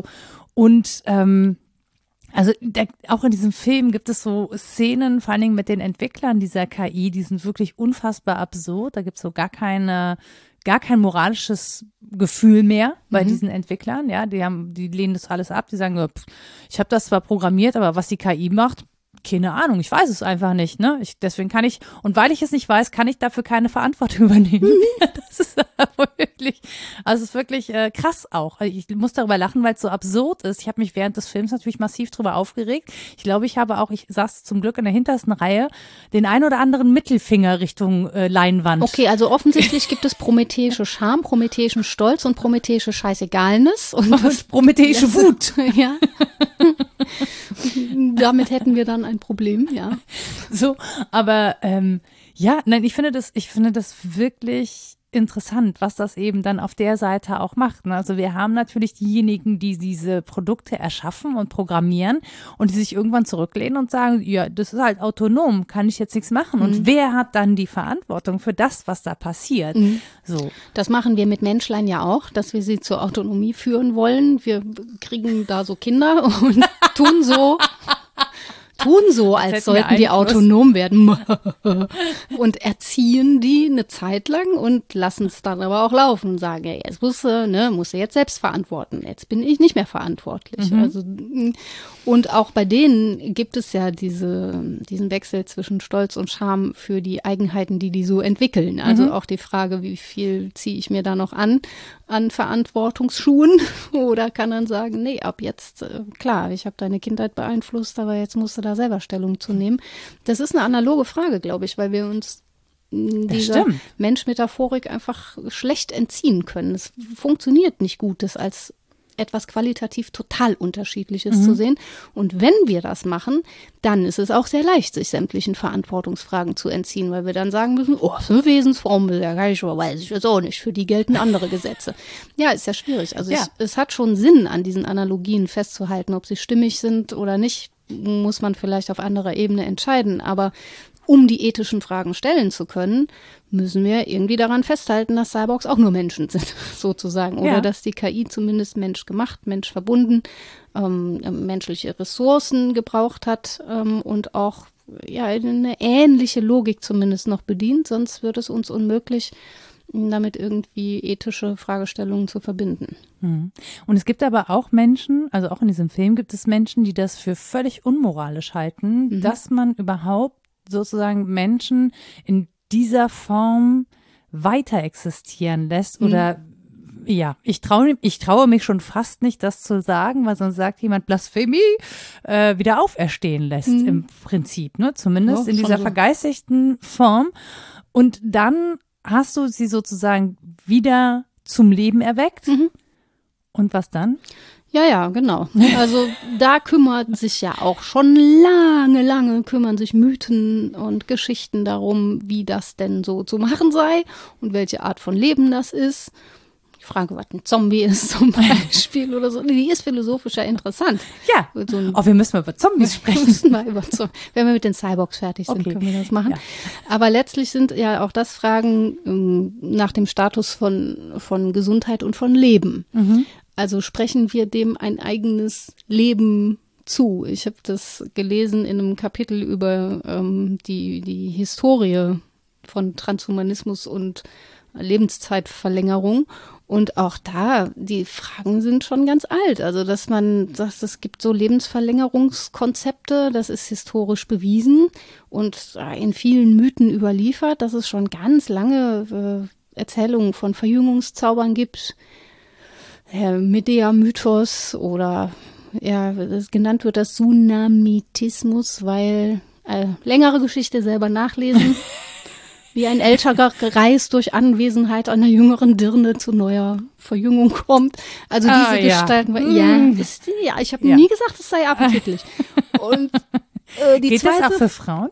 auch in diesem Film gibt es so Szenen, vor allen Dingen mit den Entwicklern dieser KI, die sind wirklich unfassbar absurd. Da gibt es so gar kein moralisches Gefühl mehr bei diesen Entwicklern. Ja, die lehnen das alles ab. Die sagen, ich habe das zwar programmiert, aber was die KI macht, keine Ahnung, ich weiß es einfach nicht, ne? Deswegen kann ich, und weil ich es nicht weiß, kann ich dafür keine Verantwortung übernehmen. Das ist aber wirklich, also es ist wirklich krass auch. Ich muss darüber lachen, weil es so absurd ist. Ich habe mich während des Films natürlich massiv drüber aufgeregt. Ich glaube, ich saß zum Glück in der hintersten Reihe, den ein oder anderen Mittelfinger Richtung Leinwand. Okay, also offensichtlich gibt es prometheische Scham, prometheischen Stolz und prometheische Scheißegalness. Und prometheische Wut. Ja. Damit hätten wir dann ein Problem, ja. So, aber ja, nein, ich finde das wirklich interessant, was das eben dann auf der Seite auch macht. Ne? Also wir haben natürlich diejenigen, die diese Produkte erschaffen und programmieren und die sich irgendwann zurücklehnen und sagen, ja, das ist halt autonom, kann ich jetzt nichts machen. Und wer hat dann die Verantwortung für das, was da passiert? So. Das machen wir mit Menschlein ja auch, dass wir sie zur Autonomie führen wollen. Wir kriegen da so Kinder und tun so, als sollten die autonom werden und erziehen die eine Zeit lang und lassen es dann aber auch laufen und sagen, ja, jetzt musst du jetzt selbst verantworten. Jetzt bin ich nicht mehr verantwortlich. Also, und auch bei denen gibt es ja diesen Wechsel zwischen Stolz und Scham für die Eigenheiten, die so entwickeln. Also auch die Frage, wie viel ziehe ich mir da noch an Verantwortungsschuhen, oder kann dann sagen, nee, ab jetzt, klar, ich habe deine Kindheit beeinflusst, aber jetzt musst du da selber Stellung zu nehmen. Das ist eine analoge Frage, glaube ich, weil wir uns dieser Mensch-Metaphorik einfach schlecht entziehen können. Es funktioniert nicht gut, das als etwas qualitativ total Unterschiedliches zu sehen. Und wenn wir das machen, dann ist es auch sehr leicht, sich sämtlichen Verantwortungsfragen zu entziehen, weil wir dann sagen müssen, oh, so eine Wesensform, ja, weiß ich jetzt auch nicht, für die gelten andere Gesetze. Ja, ist ja schwierig. Also es hat schon Sinn, an diesen Analogien festzuhalten, ob sie stimmig sind oder nicht, muss man vielleicht auf anderer Ebene entscheiden. Aber um die ethischen Fragen stellen zu können, müssen wir irgendwie daran festhalten, dass Cyborgs auch nur Menschen sind, sozusagen. Oder dass die KI zumindest menschgemacht, menschverbunden, menschliche Ressourcen gebraucht hat und auch eine ähnliche Logik zumindest noch bedient. Sonst wird es uns unmöglich, damit irgendwie ethische Fragestellungen zu verbinden. Und es gibt aber auch Menschen, also auch in diesem Film gibt es Menschen, die das für völlig unmoralisch halten, dass man überhaupt sozusagen Menschen in dieser Form weiter existieren lässt oder ich traue mich schon fast nicht, das zu sagen, weil sonst sagt jemand Blasphemie, wieder auferstehen lässt im Prinzip, ne? Zumindest in dieser vergeistigten Form. Und dann hast du sie sozusagen wieder zum Leben erweckt. Und was dann? Ja, genau. Also da kümmert sich ja auch schon lange kümmern sich Mythen und Geschichten darum, wie das denn so zu machen sei und welche Art von Leben das ist. Die Frage, was ein Zombie ist zum Beispiel oder so, die ist philosophisch ja interessant. Ja, wir müssen mal über Zombies sprechen. Wenn wir mit den Cyborgs fertig sind, können wir das machen. Ja. Aber letztlich sind ja auch das Fragen nach dem Status von Gesundheit und von Leben. Also sprechen wir dem ein eigenes Leben zu. Ich habe das gelesen in einem Kapitel über die Historie von Transhumanismus und Lebenszeitverlängerung. Und auch da, die Fragen sind schon ganz alt. Also, dass man sagt, es gibt so Lebensverlängerungskonzepte, das ist historisch bewiesen und in vielen Mythen überliefert, dass es schon ganz lange Erzählungen von Verjüngungszaubern gibt. Medea-Mythos oder genannt wird das Tsunamitismus, weil längere Geschichte selber nachlesen, wie ein älterer Greis durch Anwesenheit einer jüngeren Dirne zu neuer Verjüngung kommt. Also diese Gestalten, ich habe nie gesagt, es sei appetitlich. Und die Geht zweite, das auch für Frauen?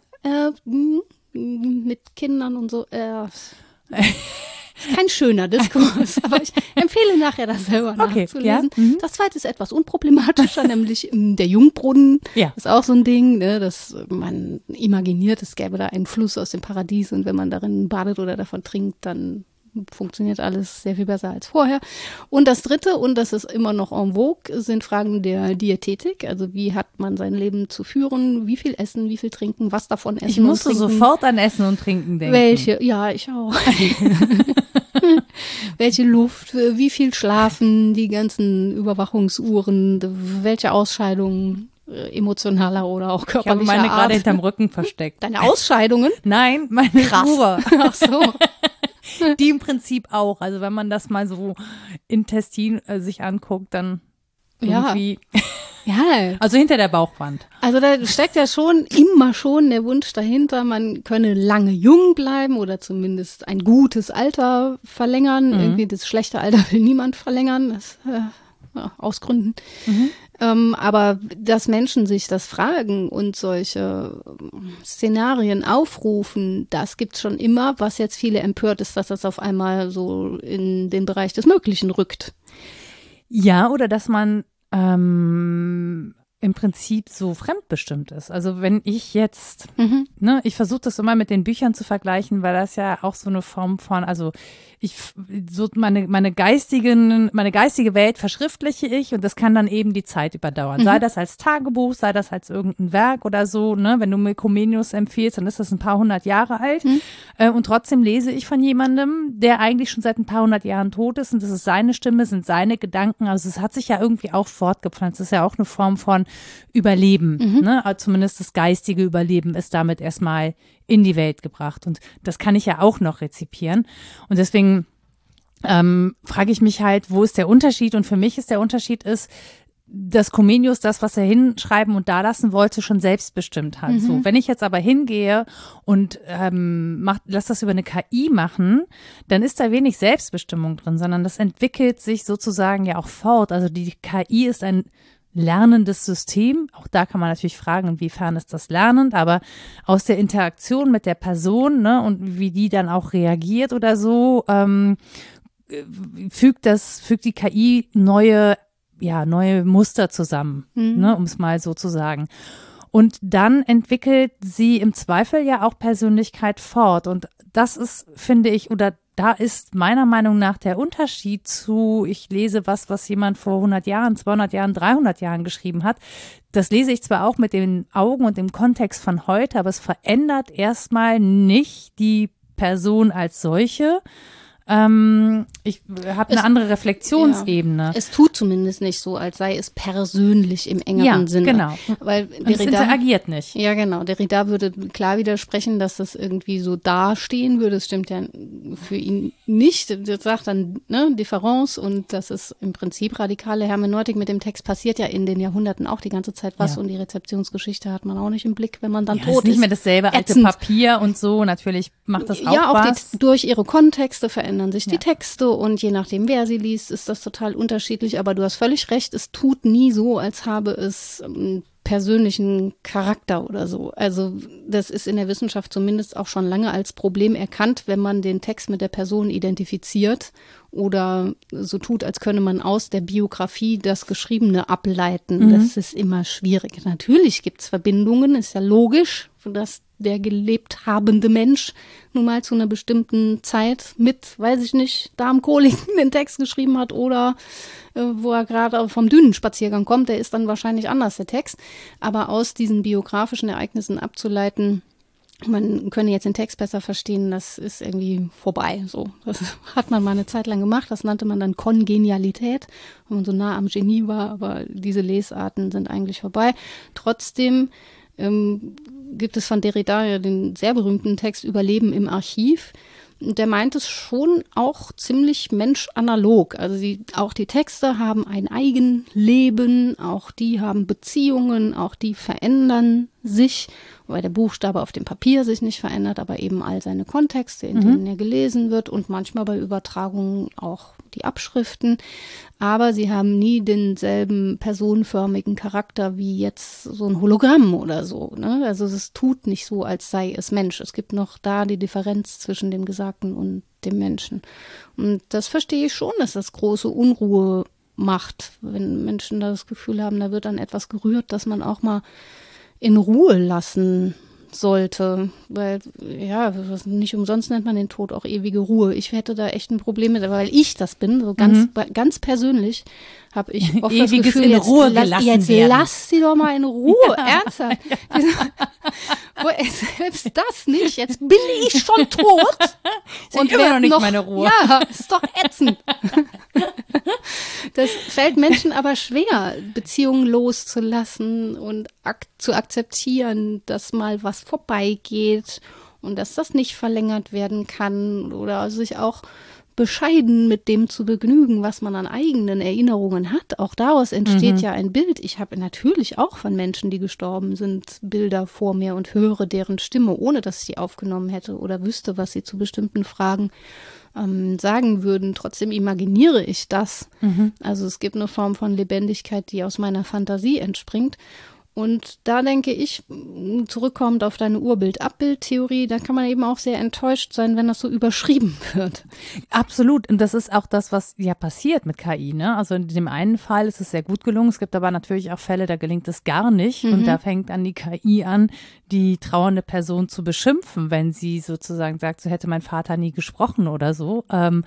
Mit Kindern und so. Kein schöner Diskurs, aber ich empfehle nachher, das selber nachzulesen. Ja. Das zweite ist etwas unproblematischer, nämlich der Jungbrunnen. Ja. Ist auch so ein Ding, ne, dass man imaginiert, es gäbe da einen Fluss aus dem Paradies und wenn man darin badet oder davon trinkt, dann funktioniert alles sehr viel besser als vorher. Und das dritte, und das ist immer noch en vogue, sind Fragen der Diätetik. Also wie hat man sein Leben zu führen? Wie viel essen, wie viel trinken, was davon essen? Ich musste sofort an Essen und Trinken denken. Welche? Ja, ich auch. Welche Luft, wie viel schlafen, die ganzen Überwachungsuhren, welche Ausscheidungen emotionaler oder auch Ich habe körperlicher meine Art. gerade hinterm Rücken versteckt. Deine Ausscheidungen? Nein, meine Krass. Ruhe. Ach so. Die im Prinzip auch. Also wenn man das mal so Intestin sich anguckt, dann irgendwie, Ja. also hinter der Bauchwand. Also da steckt ja immer schon der Wunsch dahinter, man könne lange jung bleiben oder zumindest ein gutes Alter verlängern. Irgendwie das schlechte Alter will niemand verlängern, das, aus Gründen. Aber dass Menschen sich das fragen und solche Szenarien aufrufen, das gibt's schon immer. Was jetzt viele empört, ist, dass das auf einmal so in den Bereich des Möglichen rückt. Ja, oder dass man im Prinzip so fremdbestimmt ist. Also wenn ich jetzt, ich versuche das immer mit den Büchern zu vergleichen, weil das ja auch so eine Form von, also meine geistige Welt verschriftliche ich und das kann dann eben die Zeit überdauern. Sei das als Tagebuch, sei das als irgendein Werk oder so, ne? Wenn du mir Comenius empfiehlst, dann ist das ein paar hundert Jahre alt und trotzdem lese ich von jemandem, der eigentlich schon seit ein paar hundert Jahren tot ist und das ist seine Stimme, sind seine Gedanken, also es hat sich ja irgendwie auch fortgepflanzt. Das ist ja auch eine Form von Überleben, ne? Also zumindest das geistige Überleben ist damit erstmal in die Welt gebracht und das kann ich ja auch noch rezipieren und deswegen frage ich mich halt, wo ist der Unterschied? Und für mich ist der Unterschied dass Comenius das, was er hinschreiben und da lassen wollte, schon selbstbestimmt hat. So, wenn ich jetzt aber hingehe und lass das über eine KI machen, dann ist da wenig Selbstbestimmung drin, sondern das entwickelt sich sozusagen ja auch fort. Also die KI ist ein lernendes System. Auch da kann man natürlich fragen, inwiefern ist das lernend, aber aus der Interaktion mit der Person, ne, und wie die dann auch reagiert oder so, fügt die KI neue Muster zusammen, ne, um es mal so zu sagen. Und dann entwickelt sie im Zweifel ja auch Persönlichkeit fort. Und das ist, finde ich, oder da ist meiner Meinung nach der Unterschied zu, ich lese was jemand vor 100 Jahren, 200 Jahren, 300 Jahren geschrieben hat. Das lese ich zwar auch mit den Augen und dem Kontext von heute, aber es verändert erstmal nicht die Person als solche. Ich habe eine andere Reflexionsebene. Ja, es tut zumindest nicht so, als sei es persönlich im engeren Sinne. Genau. Weil es interagiert nicht. Ja, genau. Derrida würde klar widersprechen, dass das irgendwie so dastehen würde. Das stimmt ja für ihn nicht. Das sagt dann, ne, Differenz und das ist im Prinzip radikale Hermeneutik. Mit dem Text passiert ja in den Jahrhunderten auch die ganze Zeit was und die Rezeptionsgeschichte hat man auch nicht im Blick, wenn man dann tot ist. Nicht mehr dasselbe alte Papier und so. Natürlich macht das auch was. Ja, auch durch ihre Kontexte verändern sich die Texte und je nachdem, wer sie liest, ist das total unterschiedlich. Aber du hast völlig recht, es tut nie so, als habe es persönlichen Charakter oder so. Also das ist in der Wissenschaft zumindest auch schon lange als Problem erkannt, wenn man den Text mit der Person identifiziert oder so tut, als könne man aus der Biografie das Geschriebene ableiten. Das ist immer schwierig. Natürlich gibt es Verbindungen, ist ja logisch, dass der gelebt habende Mensch nun mal zu einer bestimmten Zeit mit, weiß ich nicht, Darmkoliken den Text geschrieben hat oder wo er gerade vom Dünenspaziergang kommt, der ist dann wahrscheinlich anders, der Text. Aber aus diesen biografischen Ereignissen abzuleiten, man könne jetzt den Text besser verstehen, das ist irgendwie vorbei. So, das hat man mal eine Zeit lang gemacht, das nannte man dann Kongenialität, wenn man so nah am Genie war, aber diese Lesarten sind eigentlich vorbei. Trotzdem gibt es von Derrida ja den sehr berühmten Text Überleben im Archiv. Der meint es schon auch ziemlich menschanalog. Also auch die Texte haben ein Eigenleben, auch die haben Beziehungen, auch die verändern sich, wobei der Buchstabe auf dem Papier sich nicht verändert, aber eben all seine Kontexte, in denen er gelesen wird und manchmal bei Übertragungen auch die Abschriften. Aber sie haben nie denselben personenförmigen Charakter wie jetzt so ein Hologramm oder so, ne? Also es tut nicht so, als sei es Mensch. Es gibt noch da die Differenz zwischen dem Gesagten und dem Menschen. Und das verstehe ich schon, dass das große Unruhe macht, wenn Menschen das Gefühl haben, da wird an etwas gerührt, dass man auch mal in Ruhe lassen sollte, weil, ja, nicht umsonst nennt man den Tod auch ewige Ruhe. Ich hätte da echt ein Problem mit, weil ich das bin, so ganz persönlich habe ich oft das Gefühl, in Ruhe gelassen werden. Lass sie doch mal in Ruhe, ernsthaft. Selbst das nicht, jetzt bin ich schon tot und immer noch nicht meine Ruhe. Ja, ist doch ätzend. Das fällt Menschen aber schwer, Beziehungen loszulassen und zu akzeptieren, dass mal was vorbeigeht und dass das nicht verlängert werden kann oder sich auch bescheiden mit dem zu begnügen, was man an eigenen Erinnerungen hat. Auch daraus entsteht ja ein Bild. Ich habe natürlich auch von Menschen, die gestorben sind, Bilder vor mir und höre deren Stimme, ohne dass ich die aufgenommen hätte oder wüsste, was sie zu bestimmten Fragen sagen würden. Trotzdem imaginiere ich das. Also es gibt eine Form von Lebendigkeit, die aus meiner Fantasie entspringt. Und da denke ich, zurückkommend auf deine Urbild-Abbild-Theorie, da kann man eben auch sehr enttäuscht sein, wenn das so überschrieben wird. Absolut. Und das ist auch das, was ja passiert mit KI, ne? Also in dem einen Fall ist es sehr gut gelungen. Es gibt aber natürlich auch Fälle, da gelingt es gar nicht. Und da fängt dann die KI an, die trauernde Person zu beschimpfen, wenn sie sozusagen sagt, so hätte mein Vater nie gesprochen oder so.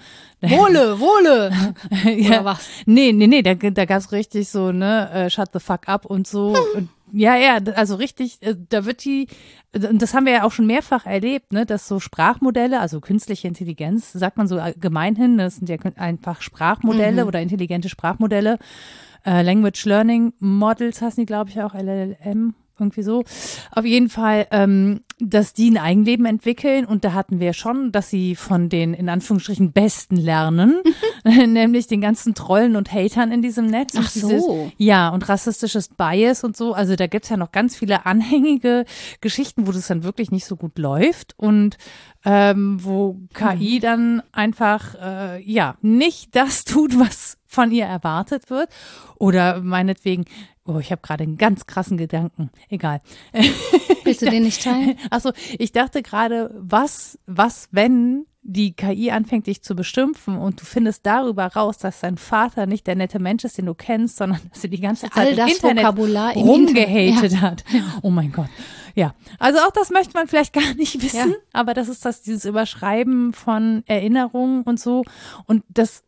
Wohle! Ja. Oder was? Nee, da gab es richtig so, ne, shut the fuck up und so. Und ja, also richtig, da wird und das haben wir ja auch schon mehrfach erlebt, ne, dass so Sprachmodelle, also künstliche Intelligenz, sagt man so gemeinhin, das sind ja einfach Sprachmodelle oder intelligente Sprachmodelle, Language Learning Models heißen die, glaube ich, auch, LLM. Irgendwie so. Auf jeden Fall, dass die ein Eigenleben entwickeln und da hatten wir schon, dass sie von den in Anführungsstrichen Besten lernen, nämlich den ganzen Trollen und Hatern in diesem Netz. Ach so. Ja, und rassistisches Bias und so. Also da gibt's ja noch ganz viele anhängige Geschichten, wo das dann wirklich nicht so gut läuft und wo KI dann einfach nicht das tut, was von ihr erwartet wird. Oder meinetwegen, ich habe gerade einen ganz krassen Gedanken. Egal. Willst du den nicht teilen? Achso, ich dachte gerade, was, wenn die KI anfängt, dich zu beschimpfen und du findest darüber raus, dass dein Vater nicht der nette Mensch ist, den du kennst, sondern dass er die ganze Zeit im Internet rumgehatet hat. Oh mein Gott. Ja, also auch das möchte man vielleicht gar nicht wissen, aber das ist dieses Überschreiben von Erinnerungen und so. Und das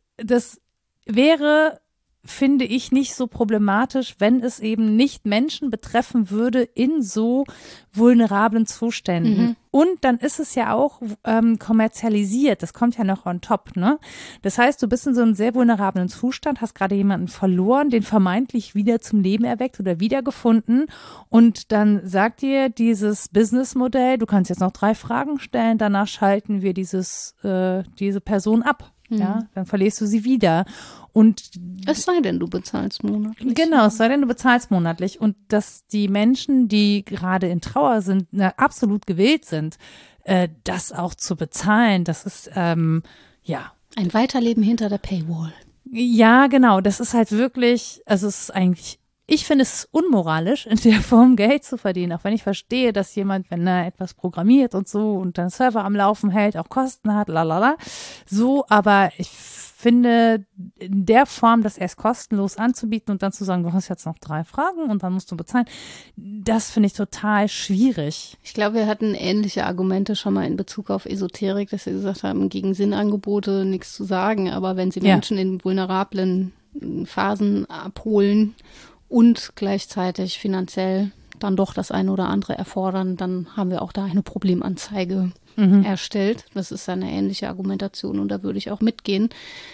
wäre, finde ich, nicht so problematisch, wenn es eben nicht Menschen betreffen würde in so vulnerablen Zuständen. Und dann ist es ja auch kommerzialisiert. Das kommt ja noch on top, ne? Das heißt, du bist in so einem sehr vulnerablen Zustand, hast gerade jemanden verloren, den vermeintlich wieder zum Leben erweckt oder wiedergefunden. Und dann sagt dir dieses Businessmodell, du kannst jetzt noch 3 Fragen stellen, danach schalten wir diese Person ab. Ja, dann verlierst du sie wieder. Und es sei denn, du bezahlst monatlich. Genau, es sei denn, du bezahlst monatlich. Und dass die Menschen, die gerade in Trauer sind, absolut gewillt sind, das auch zu bezahlen, das ist, ein Weiterleben hinter der Paywall. Ja, genau. Das ist halt wirklich, also es ist eigentlich, ich finde es unmoralisch, in der Form Geld zu verdienen, auch wenn ich verstehe, dass jemand, wenn er etwas programmiert und so und dann Server am Laufen hält, auch Kosten hat, so, aber ich finde, in der Form, das erst kostenlos anzubieten und dann zu sagen, du hast jetzt noch 3 Fragen und dann musst du bezahlen, das finde ich total schwierig. Ich glaube, wir hatten ähnliche Argumente schon mal in Bezug auf Esoterik, dass wir gesagt haben, gegen Sinnangebote nichts zu sagen, aber wenn sie Menschen in vulnerablen Phasen abholen und gleichzeitig finanziell dann doch das eine oder andere erfordern, dann haben wir auch da eine Problemanzeige erstellt. Das ist eine ähnliche Argumentation und da würde ich auch mitgehen.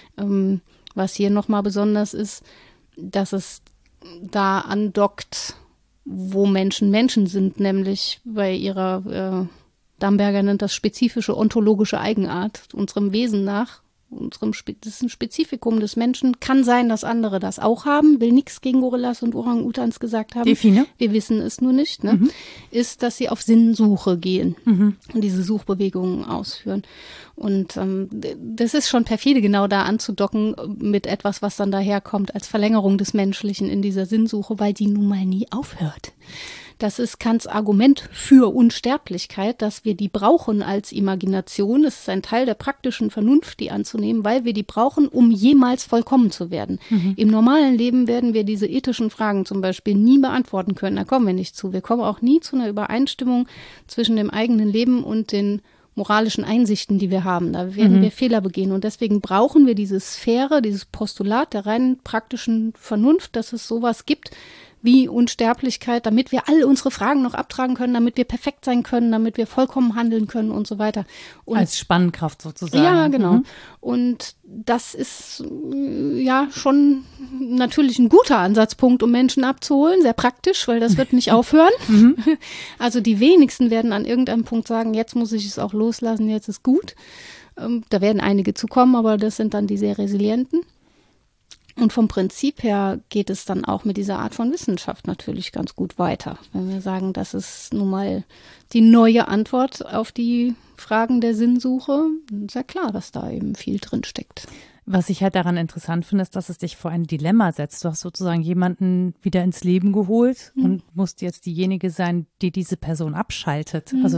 Was hier nochmal besonders ist, dass es da andockt, wo Menschen sind, nämlich bei ihrer, Damberger nennt das spezifische ontologische Eigenart, unserem Wesen nach. Das ist ein Spezifikum des Menschen. Kann sein, dass andere das auch haben. Will nichts gegen Gorillas und Orang-Utans gesagt haben. Delfine? Wir wissen es nur nicht. Ne? Ist, dass sie auf Sinnsuche gehen und diese Suchbewegungen ausführen. Und das ist schon perfide, genau da anzudocken mit etwas, was dann daherkommt als Verlängerung des Menschlichen in dieser Sinnsuche, weil die nun mal nie aufhört. Das ist Kants Argument für Unsterblichkeit, dass wir die brauchen als Imagination. Es ist ein Teil der praktischen Vernunft, die anzunehmen, weil wir die brauchen, um jemals vollkommen zu werden. Im normalen Leben werden wir diese ethischen Fragen zum Beispiel nie beantworten können. Da kommen wir nicht zu. Wir kommen auch nie zu einer Übereinstimmung zwischen dem eigenen Leben und den moralischen Einsichten, die wir haben. Da werden wir Fehler begehen. Und deswegen brauchen wir diese Sphäre, dieses Postulat der rein praktischen Vernunft, dass es sowas gibt wie Unsterblichkeit, damit wir all unsere Fragen noch abtragen können, damit wir perfekt sein können, damit wir vollkommen handeln können und so weiter. Und als Spannkraft sozusagen. ja, genau. Und das ist ja schon natürlich ein guter Ansatzpunkt, um Menschen abzuholen, sehr praktisch, weil das wird nicht aufhören. Also die wenigsten werden an irgendeinem Punkt sagen, jetzt muss ich es auch loslassen, jetzt ist gut. Da werden einige zu kommen, aber das sind dann die sehr resilienten. Und vom Prinzip her geht es dann auch mit dieser Art von Wissenschaft natürlich ganz gut weiter. Wenn wir sagen, das ist nun mal die neue Antwort auf die Fragen der Sinnsuche, dann ist ja klar, dass da eben viel drin steckt. Was ich halt daran interessant finde, ist, dass es dich vor ein Dilemma setzt. Du hast sozusagen jemanden wieder ins Leben geholt und musst jetzt diejenige sein, die diese Person abschaltet. Also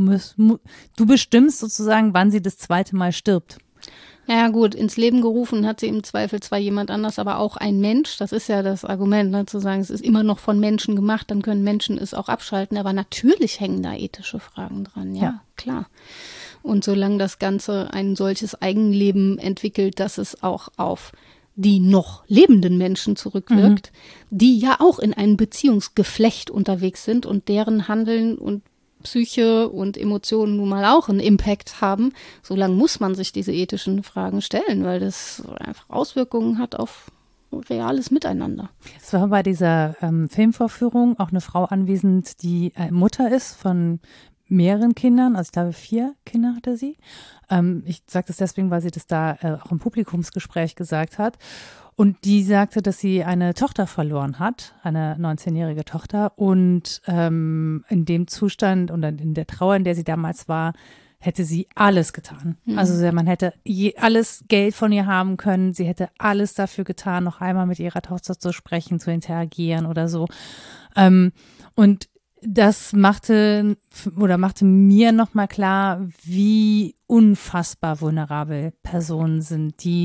du bestimmst sozusagen, wann sie das zweite Mal stirbt. Ja gut, ins Leben gerufen hat sie im Zweifel zwar jemand anders, aber auch ein Mensch. Das ist ja das Argument, ne, zu sagen, es ist immer noch von Menschen gemacht, dann können Menschen es auch abschalten. Aber natürlich hängen da ethische Fragen dran, ja. Klar. Und solange das Ganze ein solches Eigenleben entwickelt, dass es auch auf die noch lebenden Menschen zurückwirkt, die ja auch in einem Beziehungsgeflecht unterwegs sind und deren Handeln und Psyche und Emotionen nun mal auch einen Impact haben, solange muss man sich diese ethischen Fragen stellen, weil das einfach Auswirkungen hat auf reales Miteinander. Es war bei dieser Filmvorführung auch eine Frau anwesend, die Mutter ist von mehreren Kindern, also ich glaube 4 Kinder hatte sie. Ich sage das deswegen, weil sie das da auch im Publikumsgespräch gesagt hat. Und die sagte, dass sie eine Tochter verloren hat, eine 19-jährige Tochter. Und in dem Zustand und in der Trauer, in der sie damals war, hätte sie alles getan. Also man hätte alles Geld von ihr haben können. Sie hätte alles dafür getan, noch einmal mit ihrer Tochter zu sprechen, zu interagieren oder so. Und das machte mir nochmal klar, wie unfassbar vulnerabel Personen sind, die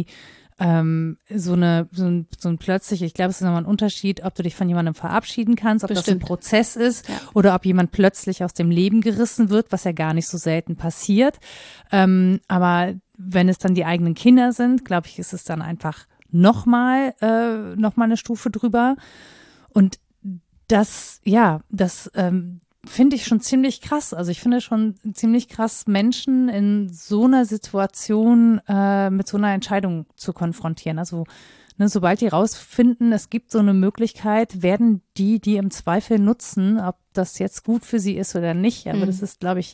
so ein plötzlich, ich glaube, es ist nochmal ein Unterschied, ob du dich von jemandem verabschieden kannst, ob das ein Prozess ist oder ob jemand plötzlich aus dem Leben gerissen wird, was ja gar nicht so selten passiert. Aber wenn es dann die eigenen Kinder sind, glaube ich, ist es dann einfach nochmal eine Stufe drüber. Und das finde ich schon ziemlich krass. Also ich finde schon ziemlich krass, Menschen in so einer Situation mit so einer Entscheidung zu konfrontieren. Also sobald die rausfinden, es gibt so eine Möglichkeit, werden die im Zweifel nutzen, ob das jetzt gut für sie ist oder nicht. Aber das ist, glaube ich,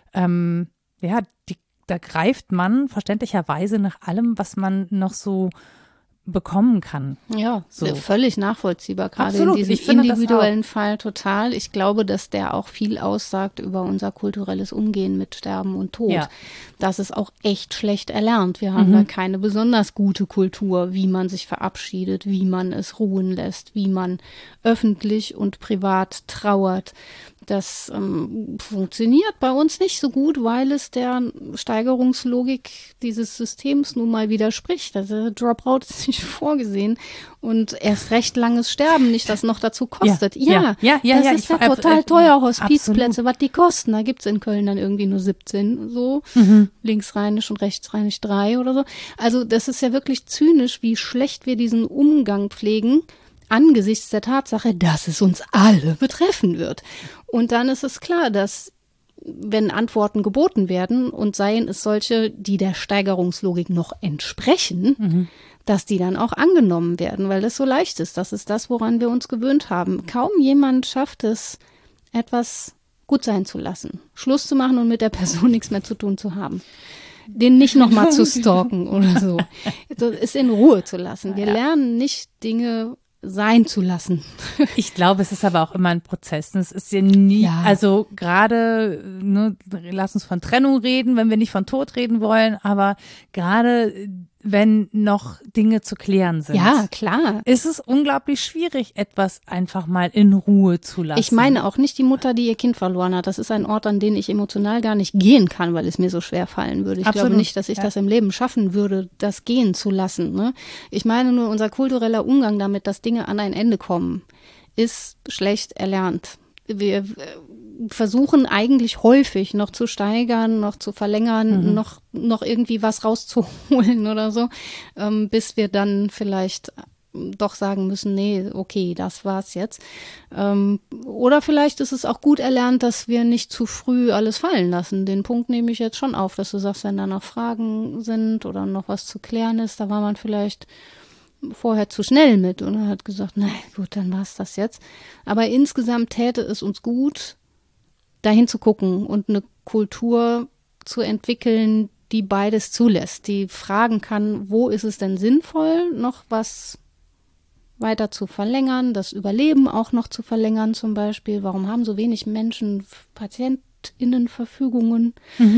da greift man verständlicherweise nach allem, was man noch so bekommen kann. Ja, so. Völlig nachvollziehbar, gerade in diesem individuellen Fall total. Ich glaube, dass der auch viel aussagt über unser kulturelles Umgehen mit Sterben und Tod. Ja. Das ist auch echt schlecht erlernt. Wir haben da keine besonders gute Kultur, wie man sich verabschiedet, wie man es ruhen lässt, wie man öffentlich und privat trauert. Das funktioniert bei uns nicht so gut, weil es der Steigerungslogik dieses Systems nun mal widerspricht. Also Dropout ist nicht vorgesehen und erst recht langes Sterben nicht, das noch dazu kostet. Das ist ja total teuer, Hospizplätze, was die kosten. Da gibt's in Köln dann irgendwie nur 17, so linksrheinisch und rechtsrheinisch 3 oder so. Also das ist ja wirklich zynisch, wie schlecht wir diesen Umgang pflegen, angesichts der Tatsache, dass es uns alle betreffen wird. Und dann ist es klar, dass wenn Antworten geboten werden und seien es solche, die der Steigerungslogik noch entsprechen, dass die dann auch angenommen werden, weil das so leicht ist. Das ist das, woran wir uns gewöhnt haben. Kaum jemand schafft es, etwas gut sein zu lassen, Schluss zu machen und mit der Person nichts mehr zu tun zu haben. Den nicht nochmal zu stalken oder so. Es in Ruhe zu lassen. Wir lernen nicht Dinge sein zu lassen. Ich glaube, es ist aber auch immer ein Prozess. Es ist ja nie, also gerade, lass uns von Trennung reden, wenn wir nicht von Tod reden wollen, aber gerade wenn noch Dinge zu klären sind. Ja, klar. Ist es unglaublich schwierig, etwas einfach mal in Ruhe zu lassen. Ich meine auch nicht die Mutter, die ihr Kind verloren hat. Das ist ein Ort, an den ich emotional gar nicht gehen kann, weil es mir so schwer fallen würde. Ich glaube nicht, dass ich das im Leben schaffen würde, das gehen zu lassen. Ne? Ich meine nur, unser kultureller Umgang damit, dass Dinge an ein Ende kommen, ist schlecht erlernt. Wir versuchen eigentlich häufig noch zu steigern, noch zu verlängern, noch irgendwie was rauszuholen oder so, bis wir dann vielleicht doch sagen müssen, nee, okay, das war's jetzt. Oder vielleicht ist es auch gut erlernt, dass wir nicht zu früh alles fallen lassen. Den Punkt nehme ich jetzt schon auf, dass du sagst, wenn da noch Fragen sind oder noch was zu klären ist, da war man vielleicht vorher zu schnell mit und hat gesagt, na gut, dann war's das jetzt. Aber insgesamt täte es uns gut, dahin zu gucken und eine Kultur zu entwickeln, die beides zulässt, die fragen kann, wo ist es denn sinnvoll, noch was weiter zu verlängern, das Überleben auch noch zu verlängern zum Beispiel. Warum haben so wenig Menschen PatientInnenverfügungen?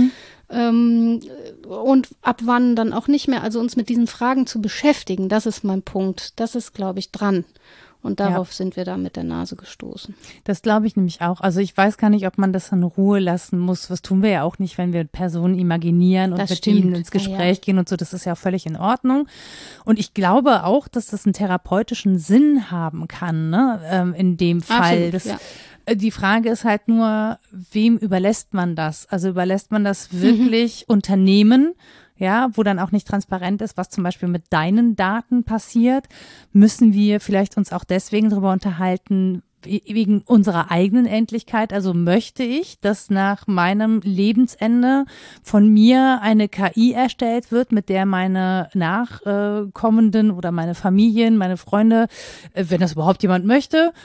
Und ab wann dann auch nicht mehr, also uns mit diesen Fragen zu beschäftigen, das ist mein Punkt. Das ist, glaube ich, dran. Und darauf sind wir da mit der Nase gestoßen. Das glaube ich nämlich auch. Also ich weiß gar nicht, ob man das in Ruhe lassen muss. Das tun wir ja auch nicht, wenn wir Personen imaginieren und Das mit stimmt. ihnen ins Gespräch gehen und so. Das ist ja völlig in Ordnung. Und ich glaube auch, dass das einen therapeutischen Sinn haben kann, ne? In dem Fall. Absolut, Die Frage ist halt nur, wem überlässt man das? Also überlässt man das wirklich Unternehmen, ja, wo dann auch nicht transparent ist, was zum Beispiel mit deinen Daten passiert? Müssen wir vielleicht uns auch deswegen darüber unterhalten, wegen unserer eigenen Endlichkeit? Also möchte ich, dass nach meinem Lebensende von mir eine KI erstellt wird, mit der meine Nachkommenden oder meine Familien, meine Freunde, wenn das überhaupt jemand möchte,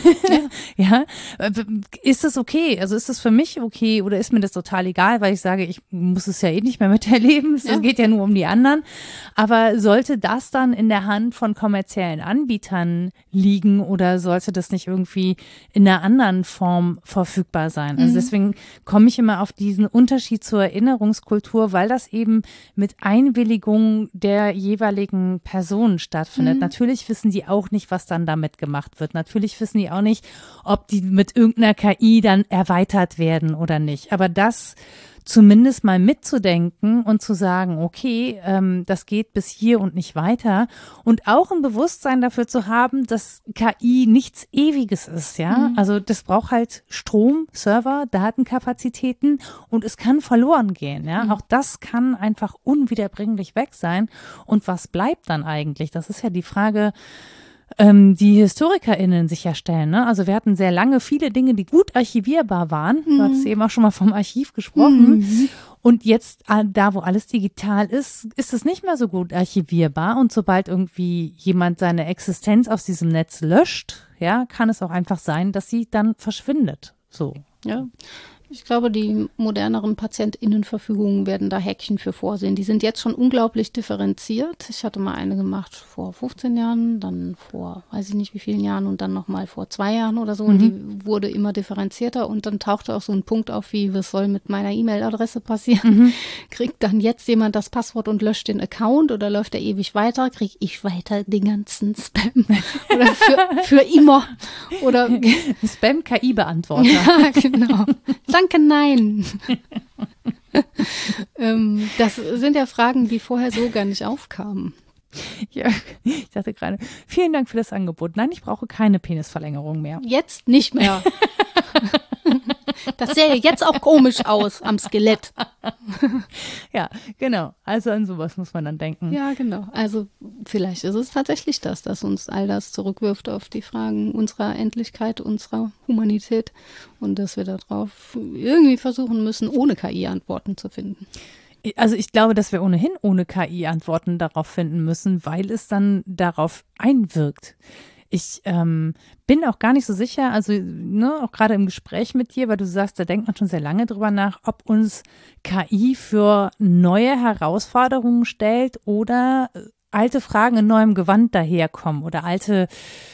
ja, ist das okay? Also ist das für mich okay oder ist mir das total egal, weil ich sage, ich muss es ja eh nicht mehr miterleben, es geht ja nur um die anderen. Aber sollte das dann in der Hand von kommerziellen Anbietern liegen oder sollte das nicht irgendwie in einer anderen Form verfügbar sein? Also deswegen komme ich immer auf diesen Unterschied zur Erinnerungskultur, weil das eben mit Einwilligung der jeweiligen Person stattfindet. Natürlich wissen die auch nicht, was dann damit gemacht wird. Natürlich wissen die auch nicht, ob die mit irgendeiner KI dann erweitert werden oder nicht. Aber das zumindest mal mitzudenken und zu sagen, okay, das geht bis hier und nicht weiter und auch ein Bewusstsein dafür zu haben, dass KI nichts Ewiges ist, ja. Also das braucht halt Strom, Server, Datenkapazitäten und es kann verloren gehen, ja. Auch das kann einfach unwiederbringlich weg sein. Und was bleibt dann eigentlich? Das ist ja die Frage, die HistorikerInnen sich ja stellen. Ne? Also wir hatten sehr lange viele Dinge, die gut archivierbar waren. Du hattest eben auch schon mal vom Archiv gesprochen. Und jetzt, da wo alles digital ist, ist es nicht mehr so gut archivierbar. Und sobald irgendwie jemand seine Existenz aus diesem Netz löscht, ja, kann es auch einfach sein, dass sie dann verschwindet. So. Ja. Ich glaube, die moderneren PatientInnenverfügungen werden da Häkchen für vorsehen. Die sind jetzt schon unglaublich differenziert. Ich hatte mal eine gemacht vor 15 Jahren, dann vor weiß ich nicht wie vielen Jahren und dann nochmal vor 2 Jahren oder so. Und die wurde immer differenzierter und dann tauchte auch so ein Punkt auf wie, was soll mit meiner E-Mail-Adresse passieren? Kriegt dann jetzt jemand das Passwort und löscht den Account oder läuft er ewig weiter? Kriege ich weiter den ganzen Spam? Oder für immer? Oder Spam-KI-Beantworter. Ja, genau. Danke, nein. Das sind ja Fragen, die vorher so gar nicht aufkamen. Ja, ich dachte gerade, vielen Dank für das Angebot. Nein, ich brauche keine Penisverlängerung mehr. Jetzt nicht mehr. Das sähe jetzt auch komisch aus am Skelett. Ja, genau. Also an sowas muss man dann denken. Ja, genau. Also vielleicht ist es tatsächlich das, dass uns all das zurückwirft auf die Fragen unserer Endlichkeit, unserer Humanität und dass wir darauf irgendwie versuchen müssen, ohne KI Antworten zu finden. Also ich glaube, dass wir ohnehin ohne KI Antworten darauf finden müssen, weil es dann darauf einwirkt. Ich bin auch gar nicht so sicher, also ne, auch gerade im Gespräch mit dir, weil du sagst, da denkt man schon sehr lange drüber nach, ob uns KI für neue Herausforderungen stellt oder alte Fragen in neuem Gewand daherkommen oder alte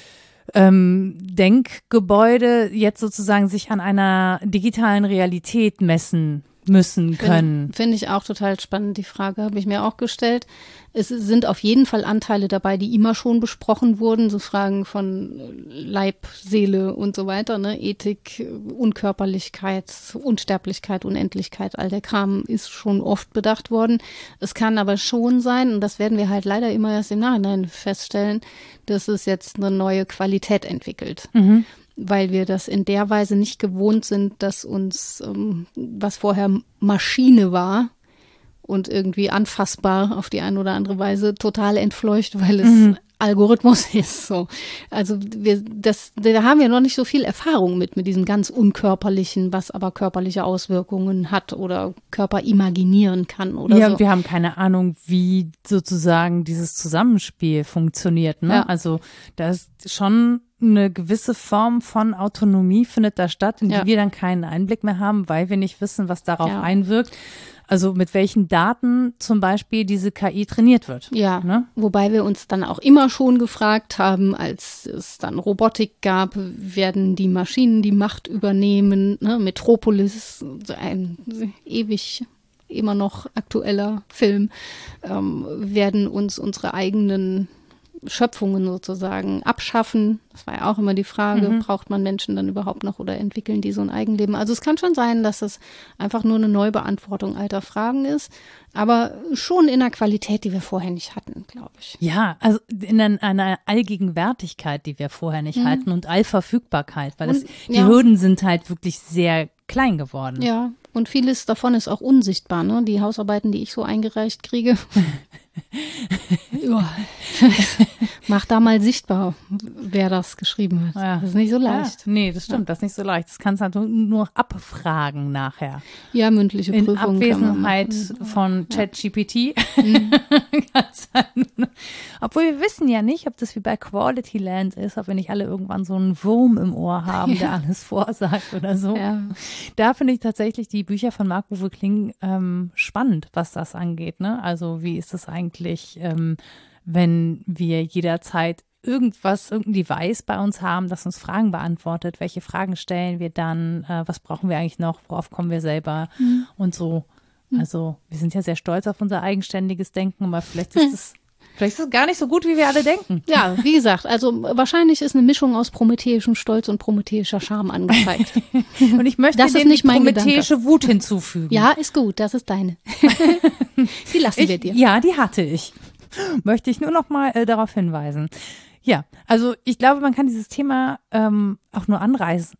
Denkgebäude jetzt sozusagen sich an einer digitalen Realität messen müssen können. Finde ich auch total spannend. Die Frage habe ich mir auch gestellt. Es sind auf jeden Fall Anteile dabei, die immer schon besprochen wurden, so Fragen von Leib, Seele und so weiter, ne? Ethik, Unkörperlichkeit, Unsterblichkeit, Unendlichkeit, all der Kram ist schon oft bedacht worden. Es kann aber schon sein, und das werden wir halt leider immer erst im Nachhinein feststellen, dass es jetzt eine neue Qualität entwickelt. Weil wir das in der Weise nicht gewohnt sind, dass uns, was vorher Maschine war und irgendwie anfassbar auf die eine oder andere Weise, total entfleucht, weil es Algorithmus ist. So. Also da haben wir noch nicht so viel Erfahrung mit diesem ganz Unkörperlichen, was aber körperliche Auswirkungen hat oder Körper imaginieren kann oder ja, so. und wir haben keine Ahnung, wie sozusagen dieses Zusammenspiel funktioniert. Ne? Ja. Also da ist schon eine gewisse Form von Autonomie findet da statt, in die wir dann keinen Einblick mehr haben, weil wir nicht wissen, was darauf einwirkt. Also mit welchen Daten zum Beispiel diese KI trainiert wird. Ja, ne? Wobei wir uns dann auch immer schon gefragt haben, als es dann Robotik gab, werden die Maschinen die Macht übernehmen. Ne? Metropolis, ein ewig immer noch aktueller Film, werden uns unsere eigenen Schöpfungen sozusagen abschaffen. Das war ja auch immer die Frage, braucht man Menschen dann überhaupt noch oder entwickeln die so ein Eigenleben? Also es kann schon sein, dass es einfach nur eine Neubeantwortung alter Fragen ist, aber schon in einer Qualität, die wir vorher nicht hatten, glaube ich. Ja, also in einer Allgegenwärtigkeit, die wir vorher nicht hatten und Allverfügbarkeit, weil die Hürden sind halt wirklich sehr klein geworden. Ja, und vieles davon ist auch unsichtbar, ne? Die Hausarbeiten, die ich so eingereicht kriege. Mach da mal sichtbar, wer das geschrieben hat. Ja. Das ist nicht so leicht. Ja, nee, das stimmt, das ist nicht so leicht. Das kannst du halt nur abfragen nachher. Ja, mündliche In Prüfungen. Abwesenheit von ChatGPT. Obwohl wir wissen ja nicht, ob das wie bei Quality Land ist, ob wir nicht alle irgendwann so einen Wurm im Ohr haben, der alles vorsagt oder so. Ja. Da finde ich tatsächlich die Bücher von Marc-Uwe Kling spannend, was das angeht. Ne? Also wie ist es eigentlich, wenn wir jederzeit irgendein Device bei uns haben, das uns Fragen beantwortet, welche Fragen stellen wir dann, was brauchen wir eigentlich noch, worauf kommen wir selber und so. Also wir sind ja sehr stolz auf unser eigenständiges Denken, aber vielleicht ist es gar nicht so gut, wie wir alle denken. Ja, wie gesagt, also wahrscheinlich ist eine Mischung aus prometheischem Stolz und prometheischer Scham angezeigt. Und ich möchte Das ist dem nicht die mein prometheische Wut hinzufügen. Ja, ist gut, das ist deine. Die lassen wir dir. Ja, die hatte ich. Möchte ich nur noch mal darauf hinweisen. Ja, also ich glaube, man kann dieses Thema auch nur anreisen.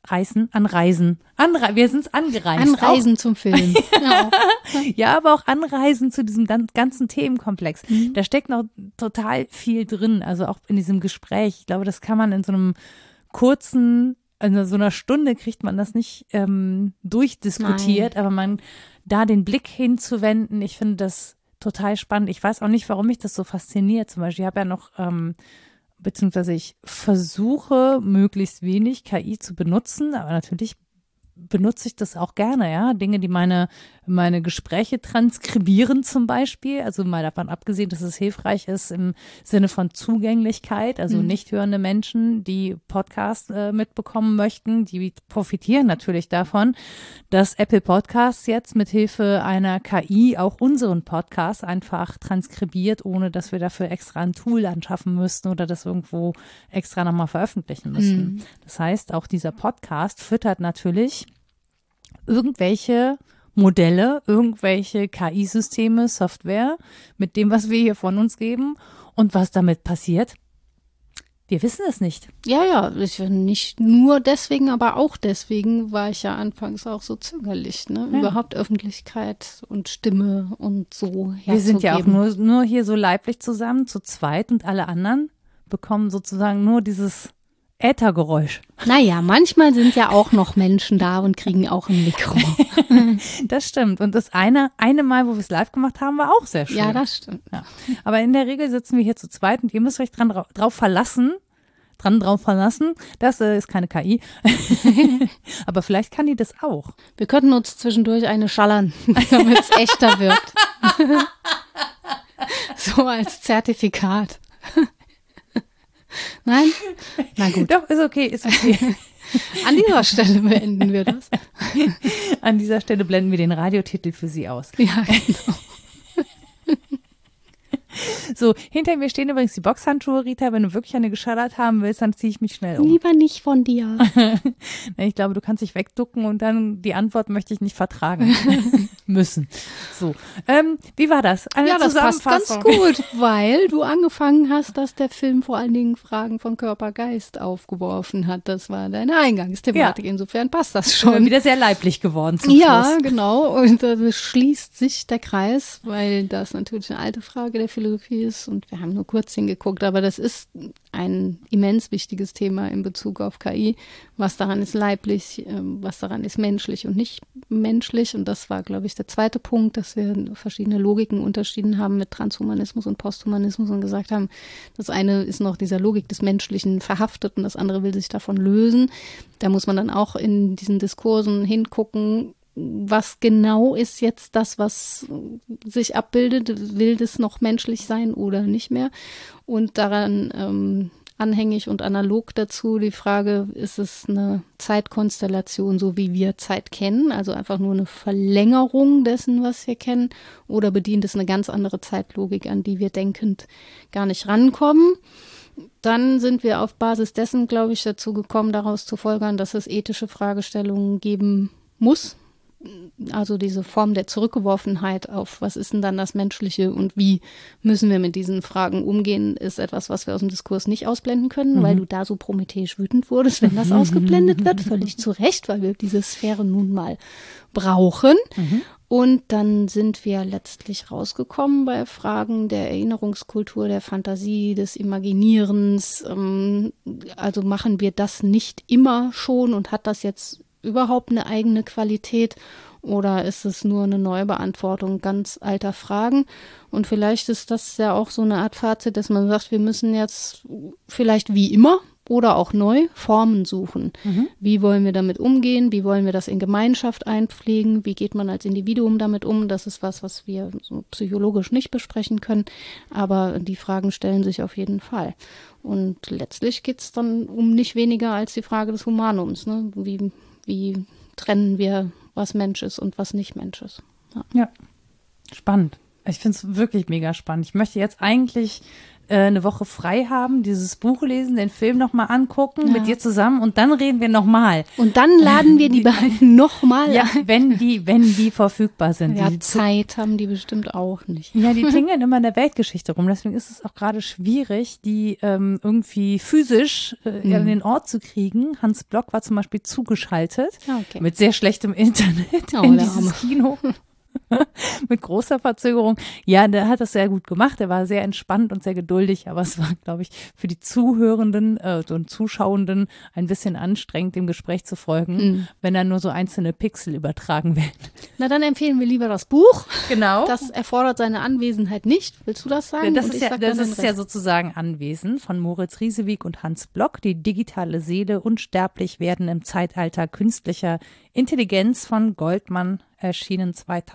Wir sind es angereist. Anreisen zum Film. Ja. Ja, aber auch anreisen zu diesem ganzen Themenkomplex. Da steckt noch total viel drin, also auch in diesem Gespräch. Ich glaube, das kann man in so einem kurzen, in so einer Stunde kriegt man das nicht durchdiskutiert, aber man da den Blick hinzuwenden, ich finde das total spannend. Ich weiß auch nicht, warum mich das so fasziniert. Zum Beispiel, ich habe ja noch beziehungsweise ich versuche, möglichst wenig KI zu benutzen, aber natürlich benutze ich das auch gerne, ja. Dinge, die meine Gespräche transkribieren zum Beispiel, also mal davon abgesehen, dass es hilfreich ist im Sinne von Zugänglichkeit, also nicht hörende Menschen, die Podcasts mitbekommen möchten, die profitieren natürlich davon, dass Apple Podcasts jetzt mit Hilfe einer KI auch unseren Podcast einfach transkribiert, ohne dass wir dafür extra ein Tool anschaffen müssten oder das irgendwo extra nochmal veröffentlichen müssten. Das heißt, auch dieser Podcast füttert natürlich irgendwelche Modelle, irgendwelche KI-Systeme, Software mit dem, was wir hier von uns geben und was damit passiert. Wir wissen es nicht. Ja, nicht nur deswegen, aber auch deswegen war ich ja anfangs auch so zögerlich, ne? Ja. Überhaupt Öffentlichkeit und Stimme und so herzugeben. Wir sind ja auch nur hier so leiblich zusammen, zu zweit und alle anderen bekommen sozusagen nur dieses Äthergeräusch. Naja, manchmal sind ja auch noch Menschen da und kriegen auch ein Mikro. Das stimmt. Und das eine Mal, wo wir es live gemacht haben, war auch sehr schön. Ja, das stimmt. Ja. Aber in der Regel sitzen wir hier zu zweit und ihr müsst euch drauf verlassen, das ist keine KI. Aber vielleicht kann die das auch. Wir könnten uns zwischendurch eine schallern, damit es echter wirkt. So als Zertifikat. Nein? Na gut. Doch, ist okay. An dieser Stelle beenden wir das. An dieser Stelle blenden wir den Radiotitel für Sie aus. Ja, genau. So, hinter mir stehen übrigens die Boxhandschuhe, Rita. Wenn du wirklich eine geschallert haben willst, dann ziehe ich mich schnell um. Lieber nicht von dir. Ich glaube, du kannst dich wegducken und dann die Antwort möchte ich nicht vertragen. müssen. So, wie war das? Eine Ja, das passt ganz Zusammenfassung. gut, weil du angefangen hast, dass der Film vor allen Dingen Fragen von Körper, Geist aufgeworfen hat. Das war deine Eingangsthematik. Ja. Insofern passt das Schon schon. wieder sehr leiblich geworden zum Ja, Schluss. genau. Und da schließt sich der Kreis, weil das natürlich eine alte Frage der Philosophie ist. Und wir haben nur kurz hingeguckt, aber das ist ein immens wichtiges Thema in Bezug auf KI. Was daran ist leiblich, was daran ist menschlich und nicht menschlich. Und das war, glaube ich, der zweite Punkt, dass wir verschiedene Logiken unterschieden haben mit Transhumanismus und Posthumanismus und gesagt haben, das eine ist noch dieser Logik des Menschlichen verhaftet und das andere will sich davon lösen. Da muss man dann auch in diesen Diskursen hingucken, was genau ist jetzt das, was sich abbildet? Will das noch menschlich sein oder nicht mehr? Und daran anhängig und analog dazu die Frage, ist es eine Zeitkonstellation, so wie wir Zeit kennen, also einfach nur eine Verlängerung dessen, was wir kennen, oder bedient es eine ganz andere Zeitlogik, an die wir denkend gar nicht rankommen? Dann sind wir auf Basis dessen, glaube ich, dazu gekommen, daraus zu folgern, dass es ethische Fragestellungen geben muss. Also diese Form der Zurückgeworfenheit auf, was ist denn dann das Menschliche und wie müssen wir mit diesen Fragen umgehen, ist etwas, was wir aus dem Diskurs nicht ausblenden können, weil du da so prometheus wütend wurdest, wenn das ausgeblendet wird. Völlig zu Recht, weil wir diese Sphäre nun mal brauchen. Und dann sind wir letztlich rausgekommen bei Fragen der Erinnerungskultur, der Fantasie, des Imaginierens. Also machen wir das nicht immer schon und hat das jetzt überhaupt eine eigene Qualität oder ist es nur eine Neubeantwortung ganz alter Fragen? Und vielleicht ist das ja auch so eine Art Fazit, dass man sagt, wir müssen jetzt vielleicht wie immer oder auch neu Formen suchen. Wie wollen wir damit umgehen? Wie wollen wir das in Gemeinschaft einpflegen? Wie geht man als Individuum damit um? Das ist was wir so psychologisch nicht besprechen können, aber die Fragen stellen sich auf jeden Fall. Und letztlich geht es dann um nicht weniger als die Frage des Humanums, ne? Wie trennen wir, was Mensch ist und was nicht Mensch ist. Ja, spannend. Ich finde es wirklich mega spannend. Ich möchte jetzt eigentlich eine Woche frei haben, dieses Buch lesen, den Film nochmal angucken mit dir zusammen und dann reden wir nochmal. Und dann laden wir die beiden nochmal Ja, wenn die verfügbar sind. Ja, die Zeit haben die bestimmt auch nicht. Ja, die tingeln immer in der Weltgeschichte rum. Deswegen ist es auch gerade schwierig, die irgendwie physisch an den Ort zu kriegen. Hans Block war zum Beispiel zugeschaltet mit sehr schlechtem Internet in dieses Kino. Mit großer Verzögerung. Ja, der hat das sehr gut gemacht. Er war sehr entspannt und sehr geduldig, aber es war, glaube ich, für die Zuhörenden und Zuschauenden ein bisschen anstrengend, dem Gespräch zu folgen, wenn dann nur so einzelne Pixel übertragen werden. Na, dann empfehlen wir lieber das Buch. Genau. Das erfordert seine Anwesenheit nicht. Willst du das sagen? Das ist ja sozusagen Anwesen von Moritz Riesewig und Hans Block, die digitale Seele unsterblich werden im Zeitalter künstlicher Intelligenz von Goldmann, erschienen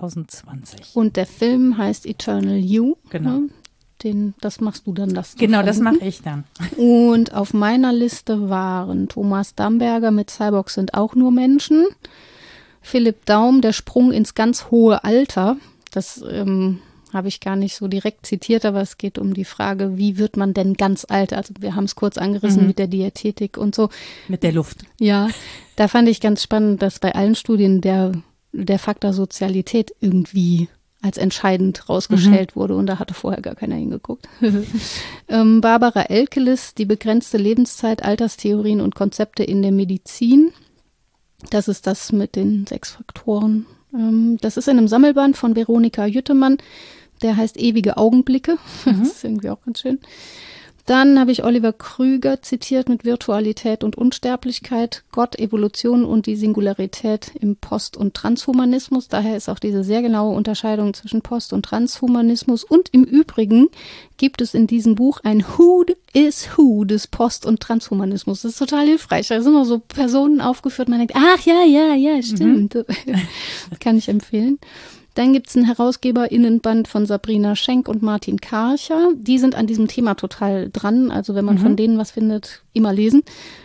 2020. Und der Film heißt Eternal You. Genau. Das machst du dann. Genau, das mache ich dann. Und auf meiner Liste waren Thomas Damberger mit Cyborgs sind auch nur Menschen. Philipp Daum, Der Sprung ins ganz hohe Alter. Das habe ich gar nicht so direkt zitiert, aber es geht um die Frage, wie wird man denn ganz alt? Also wir haben es kurz angerissen mit der Diätetik und so. Mit der Luft. Ja, da fand ich ganz spannend, dass bei allen Studien der Faktor Sozialität irgendwie als entscheidend rausgestellt wurde und da hatte vorher gar keiner hingeguckt. Barbara Elkelis, Die begrenzte Lebenszeit, Alterstheorien und Konzepte in der Medizin. Das ist das mit den 6 Faktoren. Das ist in einem Sammelband von Veronika Jüttemann, der heißt Ewige Augenblicke. Das ist irgendwie auch ganz schön. Dann habe ich Oliver Krüger zitiert mit Virtualität und Unsterblichkeit, Gott, Evolution und die Singularität im Post- und Transhumanismus. Daher ist auch diese sehr genaue Unterscheidung zwischen Post- und Transhumanismus. Und im Übrigen gibt es in diesem Buch ein Who is Who des Post- und Transhumanismus. Das ist total hilfreich. Da sind immer so Personen aufgeführt, man denkt, ach ja, stimmt. Das kann ich empfehlen. Dann gibt es einen HerausgeberInnenband von Sabrina Schenk und Martin Karcher. Die sind an diesem Thema total dran. Also wenn man von denen was findet, immer lesen.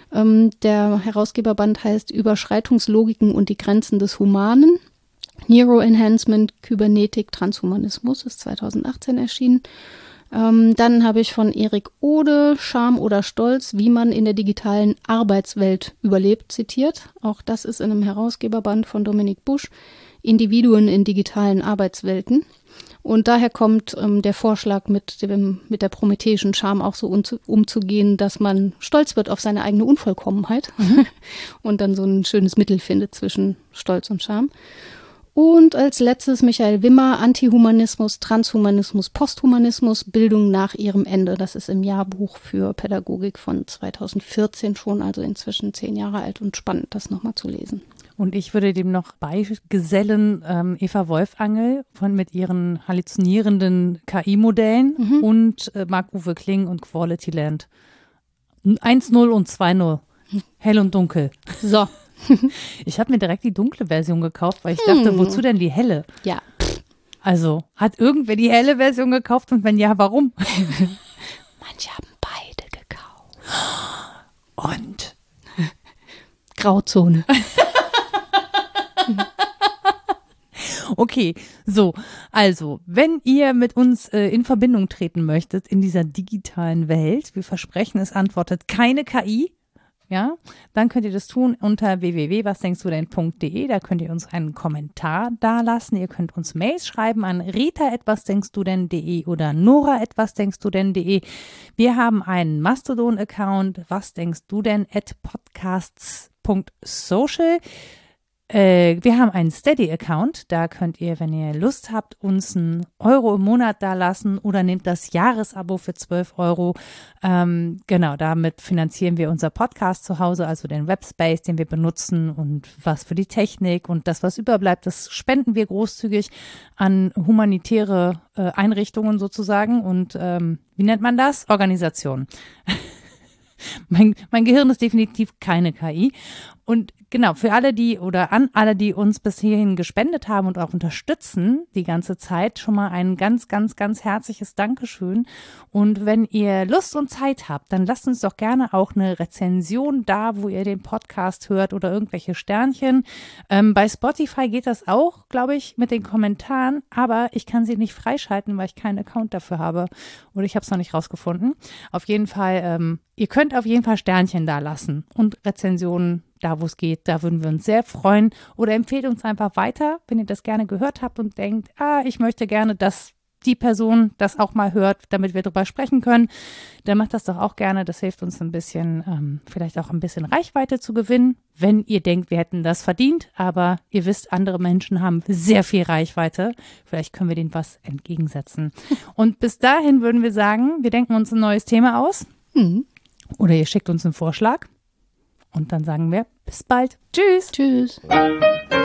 Der Herausgeberband heißt Überschreitungslogiken und die Grenzen des Humanen. Neuroenhancement, Kybernetik, Transhumanismus, ist 2018 erschienen. Dann habe ich von Erik Ode, Scham oder Stolz, wie man in der digitalen Arbeitswelt überlebt, zitiert. Auch das ist in einem Herausgeberband von Dominik Busch. Individuen in digitalen Arbeitswelten. Und daher kommt der Vorschlag, mit der prometheischen Scham auch so umzugehen, dass man stolz wird auf seine eigene Unvollkommenheit und dann so ein schönes Mittel findet zwischen Stolz und Scham. Und als letztes Michael Wimmer, Antihumanismus, Transhumanismus, Posthumanismus, Bildung nach ihrem Ende. Das ist im Jahrbuch für Pädagogik von 2014 schon, also inzwischen 10 Jahre alt und spannend, das nochmal zu lesen. Und ich würde dem noch beigesellen Eva Wolfangel mit ihren halluzinierenden KI-Modellen und Marc-Uwe Kling und Quality Land. 1.0 und 2.0. Hell und dunkel. So. Ich habe mir direkt die dunkle Version gekauft, weil ich dachte, wozu denn die helle? Ja. Also, hat irgendwer die helle Version gekauft und wenn ja, warum? Manche haben beide gekauft. Und? Grauzone. Okay, so, also, wenn ihr mit uns in Verbindung treten möchtet in dieser digitalen Welt, wir versprechen, es antwortet keine KI, ja, dann könnt ihr das tun unter www.wasdenkstudenn.de, da könnt ihr uns einen Kommentar dalassen, ihr könnt uns Mails schreiben an rita@wasdenkstudenn.de oder nora@wasdenkstudenn.de. Wir haben einen Mastodon-Account, wasdenkstudenn@podcasts.social. Wir haben einen Steady-Account, da könnt ihr, wenn ihr Lust habt, uns einen Euro im Monat dalassen oder nehmt das Jahresabo für 12 Euro. Genau, damit finanzieren wir unser Podcast zu Hause, also den Webspace, den wir benutzen und was für die Technik und das, was überbleibt, das spenden wir großzügig an humanitäre Einrichtungen sozusagen und wie nennt man das? Organisation. Mein Gehirn ist definitiv keine KI. Und genau, für alle, die oder an alle, die uns bis hierhin gespendet haben und auch unterstützen die ganze Zeit, schon mal ein ganz, ganz, ganz herzliches Dankeschön. Und wenn ihr Lust und Zeit habt, dann lasst uns doch gerne auch eine Rezension da, wo ihr den Podcast hört oder irgendwelche Sternchen. Bei Spotify geht das auch, glaube ich, mit den Kommentaren, aber ich kann sie nicht freischalten, weil ich keinen Account dafür habe oder ich habe es noch nicht rausgefunden. Auf jeden Fall, ihr könnt auf jeden Fall Sternchen da lassen und Rezensionen da, wo es geht. Da würden wir uns sehr freuen. Oder empfehlt uns einfach weiter, wenn ihr das gerne gehört habt und denkt, ich möchte gerne, dass die Person das auch mal hört, damit wir drüber sprechen können. Dann macht das doch auch gerne. Das hilft uns ein bisschen, vielleicht auch ein bisschen Reichweite zu gewinnen, wenn ihr denkt, wir hätten das verdient. Aber ihr wisst, andere Menschen haben sehr viel Reichweite. Vielleicht können wir denen was entgegensetzen. Und bis dahin würden wir sagen, wir denken uns ein neues Thema aus. Oder ihr schickt uns einen Vorschlag. Und dann sagen wir bis bald. Tschüss. Tschüss.